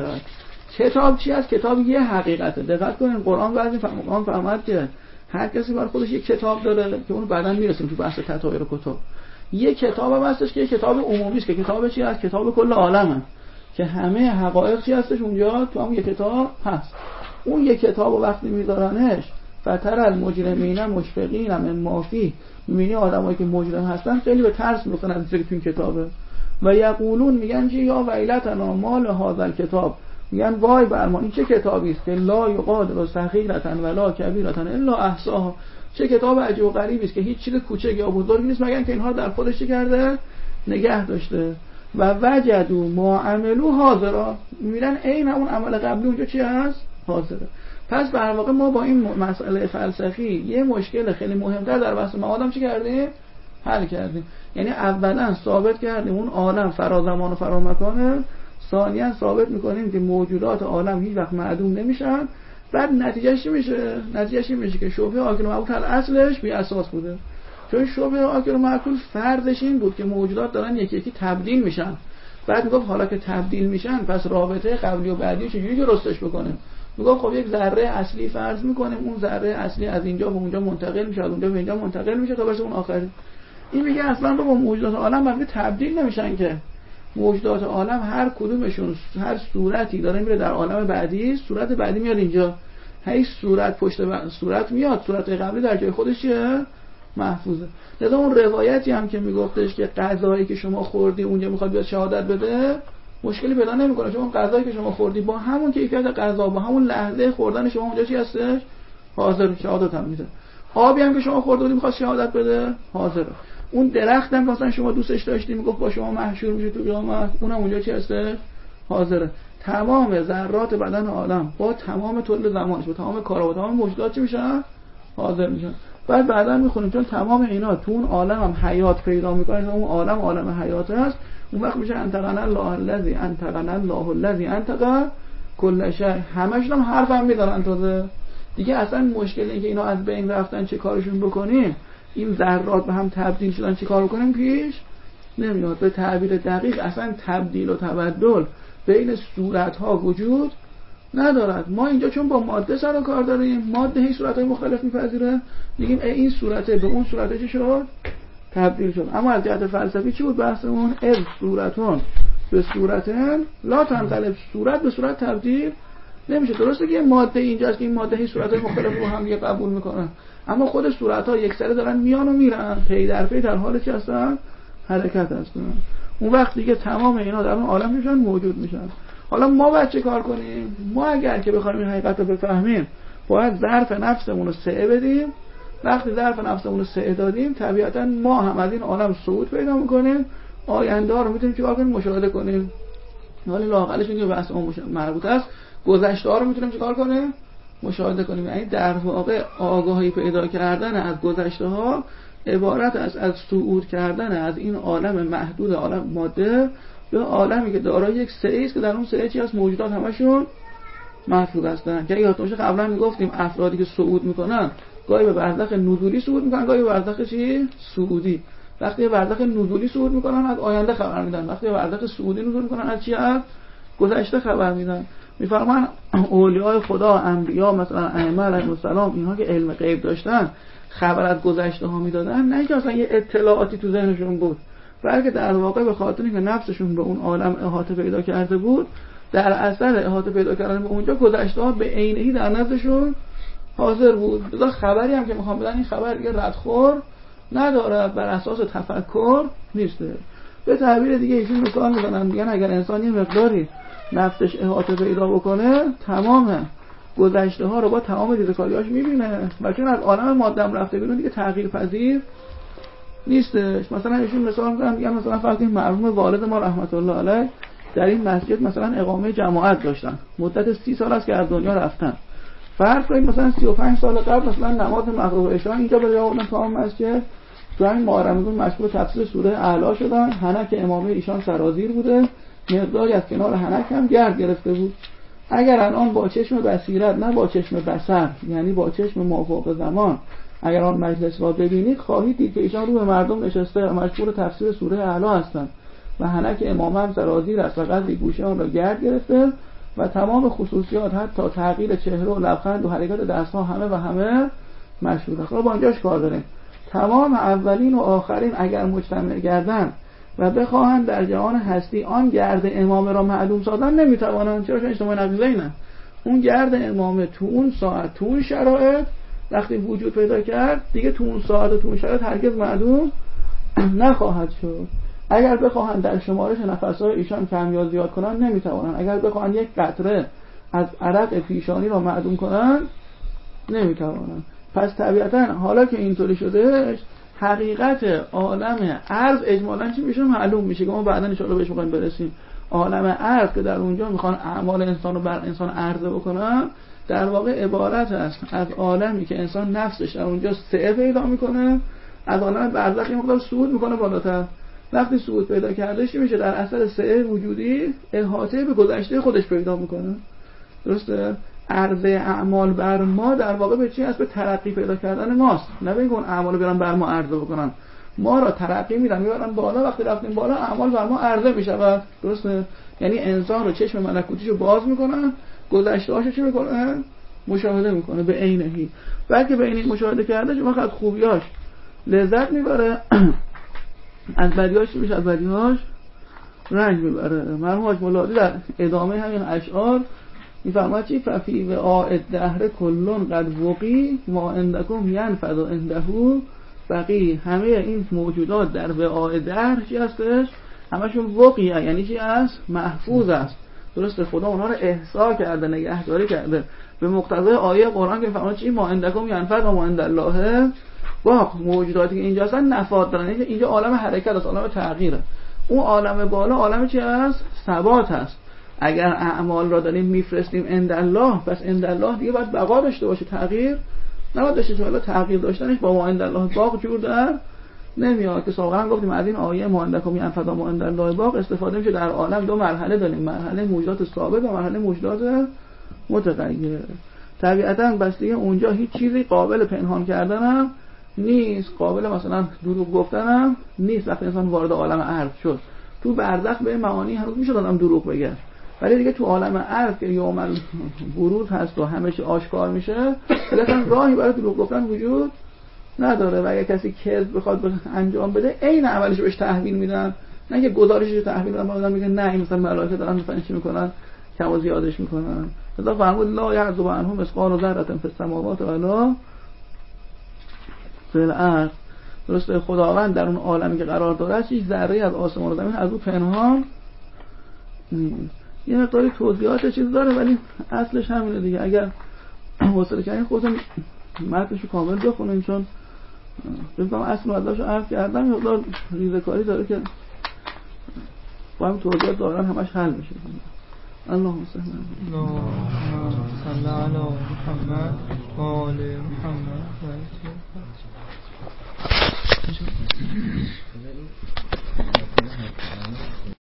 کتاب چی است؟ کتاب یه حقیقته. دقت کنین قرآن بعضی قرآن فرمود که هر کسی بر خودش یک کتاب داره که اون بعداً میرسیم تو بحث تطایر کتاب. یه کتاب هم هستش که کتاب عمومی است که کتاب چی است؟ کتاب کل عالمه که همه حقایق چی هستش اونجا تو اون یک کتاب هست. اون یک کتابو وقتی میذارنش فتر المجرمین مشفقین مما فیه، میبینی آدمایی که مجرم هستن خیلی به ترس میفتن از اینکه تو این کتابه و یقولون میگن چی؟ یا ویلتنا مال هذا الکتاب، میگن وای بر ما این چه کتابی است که لا یغادر صغیرة ولا کبیرة الا احصاها، چه کتاب عجیب و غریبی است که هیچ چیز کوچک یا بزرگی نیست مگر که اینها در خودش چه کرده؟ نگه داشته. و وجدوا ما عملوا حاضرا، میبینن عین اون عمل قبلی اونجا چی هست؟ حاضره. پس به هر واقع ما با این مسئله فلسفی یه مشکل خیلی مهمتر در بحث ما آدم چی کردیم؟ حل کردیم. یعنی اولا ثابت کردیم اون عالم فرازمان و فرامکانه، ثانیا ثابت میکنیم که موجودات عالم هیچ وقت معدوم نمیشن. بعد نتیجهش چی میشه؟ نتیجهش این میشه که شبهه آکل و معقول اصلش بی اساس بوده. چون شبهه آکل و معقول فرضش این بود که موجودات دارن یکی یکی تبدیل میشن. بعد میگفت حالا که تبدیل میشن پس رابطه قبلی و بعدی چجوری درستش بکنیم؟ میگفت خب یک ذره اصلی فرض میکنیم، اون ذره اصلی از اینجا به اونجا منتقل میشه، از اونجا به اینجا منتقل میشه تا برسه اون آخری. این میگه اصلا با موجودات عالم هم تبدیل نمیشن که موجودات عالم هر کدومشون هر صورتی داره میره در عالم بعدی، صورت بعدی میاد اینجا، هیچ صورت پشت ب... صورت میاد، صورت قبلی در جای خودش چیه؟ محفوظه. لذا اون روایتی هم که میگفتش که غذایی که شما خوردی اونجا میخواد بیاد شهادت بده مشکلی پیدا نمیکنه، چون غذایی که شما خوردی با همون کیفیت غذا با همون لحظه خوردن شما اونجا چی هستش؟ حاضر شهادت هم میده. آبی هم که شما خوردید میخواد شهادت بده حاضره. اون درخت هم مثلا شما دوستش داشتی میگفت با شما محشور میشه تو قیامت، اونم اونجا چی هسته؟ حاضره. تمام ذرات بدن عالم با تمام طول زمانش با تمام کارا با تمام موجودات چی میشن؟ حاضر میشن. بعد بعدا میخونیم چون تمام اینا تو اون عالم هم حیات پیدا میکنه، اون عالم عالم حیات هست، اون وقت میشه انتقنا الله الذی انتقنا الله الذی انتق کل شیء. همشون هم حرف هم میذارن تازه دیگه. اصلا مشکل این که اینا از بین رفتن چه کارشون بکنیم، این ذرات به هم تبدیل شدن چه کار بکنیم پیش نمیاد. به تعبیر دقیق اصلا تبدیل و تبدل بین صورت ها وجود ندارد. ما اینجا چون با ماده سر و کار داریم، ماده هی صورت های مختلف میپذیره، میگیم این صورته به اون صورته چه شد؟ تبدیل شد. اما از جهت فلسفی چی بود بحثمون؟ از صورتون به صورتن لا تنقلب، صورت به صورت تبدیل نمیشه. درسته که ماده اینجاست که این ماده هی صورت های مختلف رو هم یه قبول میکنن، اما خود صورت ها یک سره دارن میان و میرن، پی در پی در حال چی هستن؟ حرکت هستن. اون وقت دیگه تمام اینا در اون عالم میشن موجود میشن. حالا ما باید چه کار کنیم؟ ما اگر که بخوایم این حقیقت رو بفهمیم باید ظرف نفسمون رو سعه بدیم. وقتی ظرف نفسمون رو سعه دادیم طبیعتا ما هم از این عالم صعود پیدا میکنیم، آینده ها رو میتونیم چیکار کنیم؟ مشاهده کنیم. ولی لااقلش این که بحث اون مربوط است، گذشته ها رو میتونیم چیکار کنیم؟ مشاهده کنیم. یعنی در واقع آگاهی پیدا کردن از گذشته ها عبارت است از صعود کردن از این عالم محدود عالم ماده به عالمی که دارای یک سعه است که در اون سعه چی هست؟ موجودات همشون محدود هستن. که یادتون باشه قبلا میگفتیم افرادی که صعود میکنن گاهی به برزخ نزولی صعود میکنن، گاهی به برزخ چی؟ صعودی. وقتی به برزخ نزولی صعود میکنن از آینده خبر میدن، وقتی به برزخ صعودی نزول میکنن از چی؟ از گذشته خبر میدن. میفرمان اولیاء خدا، انبیا مثلا ائمه علیهم السلام، اینها که علم غیب داشتن خبر از گذشته ها میدادن، نه اینکه اصلا یه اطلاعاتی تو ذهنشون بود، بلکه در واقع به خاطر اینکه نفسشون به اون عالم احاطه پیدا کرده بود، در اثر احاطه پیدا کردن به اونجا گذشته ها به عینه‌ای در نزدشون حاضر بود. لذا خبری هم که میخوام بدن این خبر دیگه ردخور نداره، بر اساس تفکر نیسته. به تعبیر دیگه ایشون مثال میزنن، میگن اگر انسان یه مقداری نفسش احاطه پیدا بکنه تمام گذشته ها رو با تمام دیدکاریاش میبینه و چون از عالم مادم رفته بیرون دیگه تغییر پذیر نیستش. مثلا ایشون مثال میزنن، میگن مثلا فرض کنید مرحوم والد ما رحمت الله علیه در این مسجد مثلا اقامه جماعت داشتن، مدت سی سال است که از دنیا رفتن. فرض کنید مثلا سی و پنج سال قبل مثلا نماز مغرب و عشا اینجا به جا آوردن تو مسجد، تو همین ماه رمضان مشغول تفسیر سوره اعلی شدن، حنک امامه ایشان سرازیر بوده، مقداری از کنار حنک هم گرد گرفته بود. اگر الان با چشم بصیرت نه با چشم بصر، یعنی با چشم موافق زمان اگر آن مجلس را ببینید خواهید دید که ایشان رو به مردم نشسته و مشغول تفسیر سوره اعلی هستند و حنک امام هم سرازیر است و قدری گوشه آن را گرد گرفته و تمام خصوصیات حتی تغییر چهره و لبخند و حرکات دستها همه و همه مشهود است. با اینجاش کار داریم. تمام اولین و آخرین اگر مجتمع گردن و بخواهند در جهان هستی آن گرد امامه را معلوم سازن نمیتوانند. چرا؟ چون اجتماع نقیضه اینه. اون گرد امامه تو اون ساعت تو اون شرایط وقتی وجود پیدا کرد دیگه تو اون ساعت و تو اون شرایط هرگز معلوم نخواهد شد. اگر بخواهند در شمارش نفس‌های ایشان کم یا زیاد کنند نمیتوانند. اگر بخواهند یک قطره از عرق پیشانی را معلوم کنند نمیتوانند. پس طبیعتا حالا که اینطوری شده حقیقت عالم ارض اجمالاً چی میشه معلوم میشه که ما بعداً ان شاءالله بهش می‌خوایم برسیم. عالم ارض که در اونجا میخوان اعمال انسان رو بر انسان عرضه بکنن در واقع عبارت است از عالمی که انسان نفسش در اونجا سعه پیدا میکنه، از عالم برزخ یه مقدار صعود میکنه بالاتر. وقتی صعود پیدا کرده چی میشه؟ در اثر سعه وجودی احاطه به گذشته خودش پیدا میکنه. درسته؟ عرضه اعمال بر ما در واقع به چی هست؟ به ترقی پیدا کردن ماست. نه به اون اعمال برن بر ما عرضه بکنن، ما را ترقی میدن میبرن بالا. وقتی رفتیم بالا اعمال بر ما عرضه میشود. درسته؟ یعنی انسان رو چشم ملکوتیشو باز میکنن، گذشته‌هاشو چی میکنن؟ مشاهده میکنه به عینه‌ای. بلکه به عینی مشاهده کرده چون از خوبیاش لذت میبره، از بدیاش چی میشه؟ از بدیاش رنج میبره. مرحوم حاج مولادی در ادامه همین اشعار میفرماید چی؟ ففی وعاء الدهر کلون قد وقی ما عندکم ینفد عنده بقی. همه این موجودات در وعاء دهر چی هستش؟ همشون وقیه، یعنی چی است؟ محفوظ است. درسته؟ خدا اونها رو احصا کرده، نگهداری کرده به مقتضای آیه قرآن که میفرماید چی؟ ما عندکم ینفد و ما عند الله باق. موجوداتی که اینجا هستن نفاد دارن. اینجا عالم حرکت است، عالم تغییره. اون عالم بالا عالم چی است؟ ثبات است. اگر اعمال را داریم میفرستیم عند الله، پس عند الله دیگه باید بقا داشته باشه، تغییر نباید داشته باشه. تغییر داشتنش با ما عند الله باق جور در نمیاد. که سابقا هم گفتیم از این آیه ما عندکم ینفد و ما عند الله باق استفاده میشه. در عالم دو مرحله داریم، مرحله موجودات ثابت و مرحله موجودات متغیر. طبیعتا بس دیگه اونجا هیچ چیزی قابل پنهان کردن هم نیست، قابل مثلا دروغ گفتن هم نیست. وقتی انسان وارد عالم ارض شد تو برزخ به معانی هنوز میشه آدم دروغ بگه، ولی دیگه تو عالم ارض که یوم البروز هست و همه چی آشکار میشه اصلا راهی برای دروغ گفتن وجود نداره. و اگه کسی کذب بخواد انجام بده عین عملش بهش تحویل میدن، نه که گزارشش تحویل بدن. بعدن میگن نه این مثلا ملائکه دارن مثلا چی میکنن، کم و زیادش میکنن. خدا فرمود لا یعذب عنهم مثقال ذره فی السماوات ولا فی الارض. درسته؟ خداوند در اون عالمی که قرار داره هیچ ذره از آسمان و زمین از او پنهان نیست. یه مقداری توضیحات چیز داره ولی اصلش همینه دیگه. اگر حوصله کردین خودتون متنشو کامل بخونین، چون بگم اصل مطلبشو عرض کردم. یه مقدار ریزه‌کاری داره که با هم توضیحات دارن همش حل میشه. اللهم صل علی محمد و آل محمد.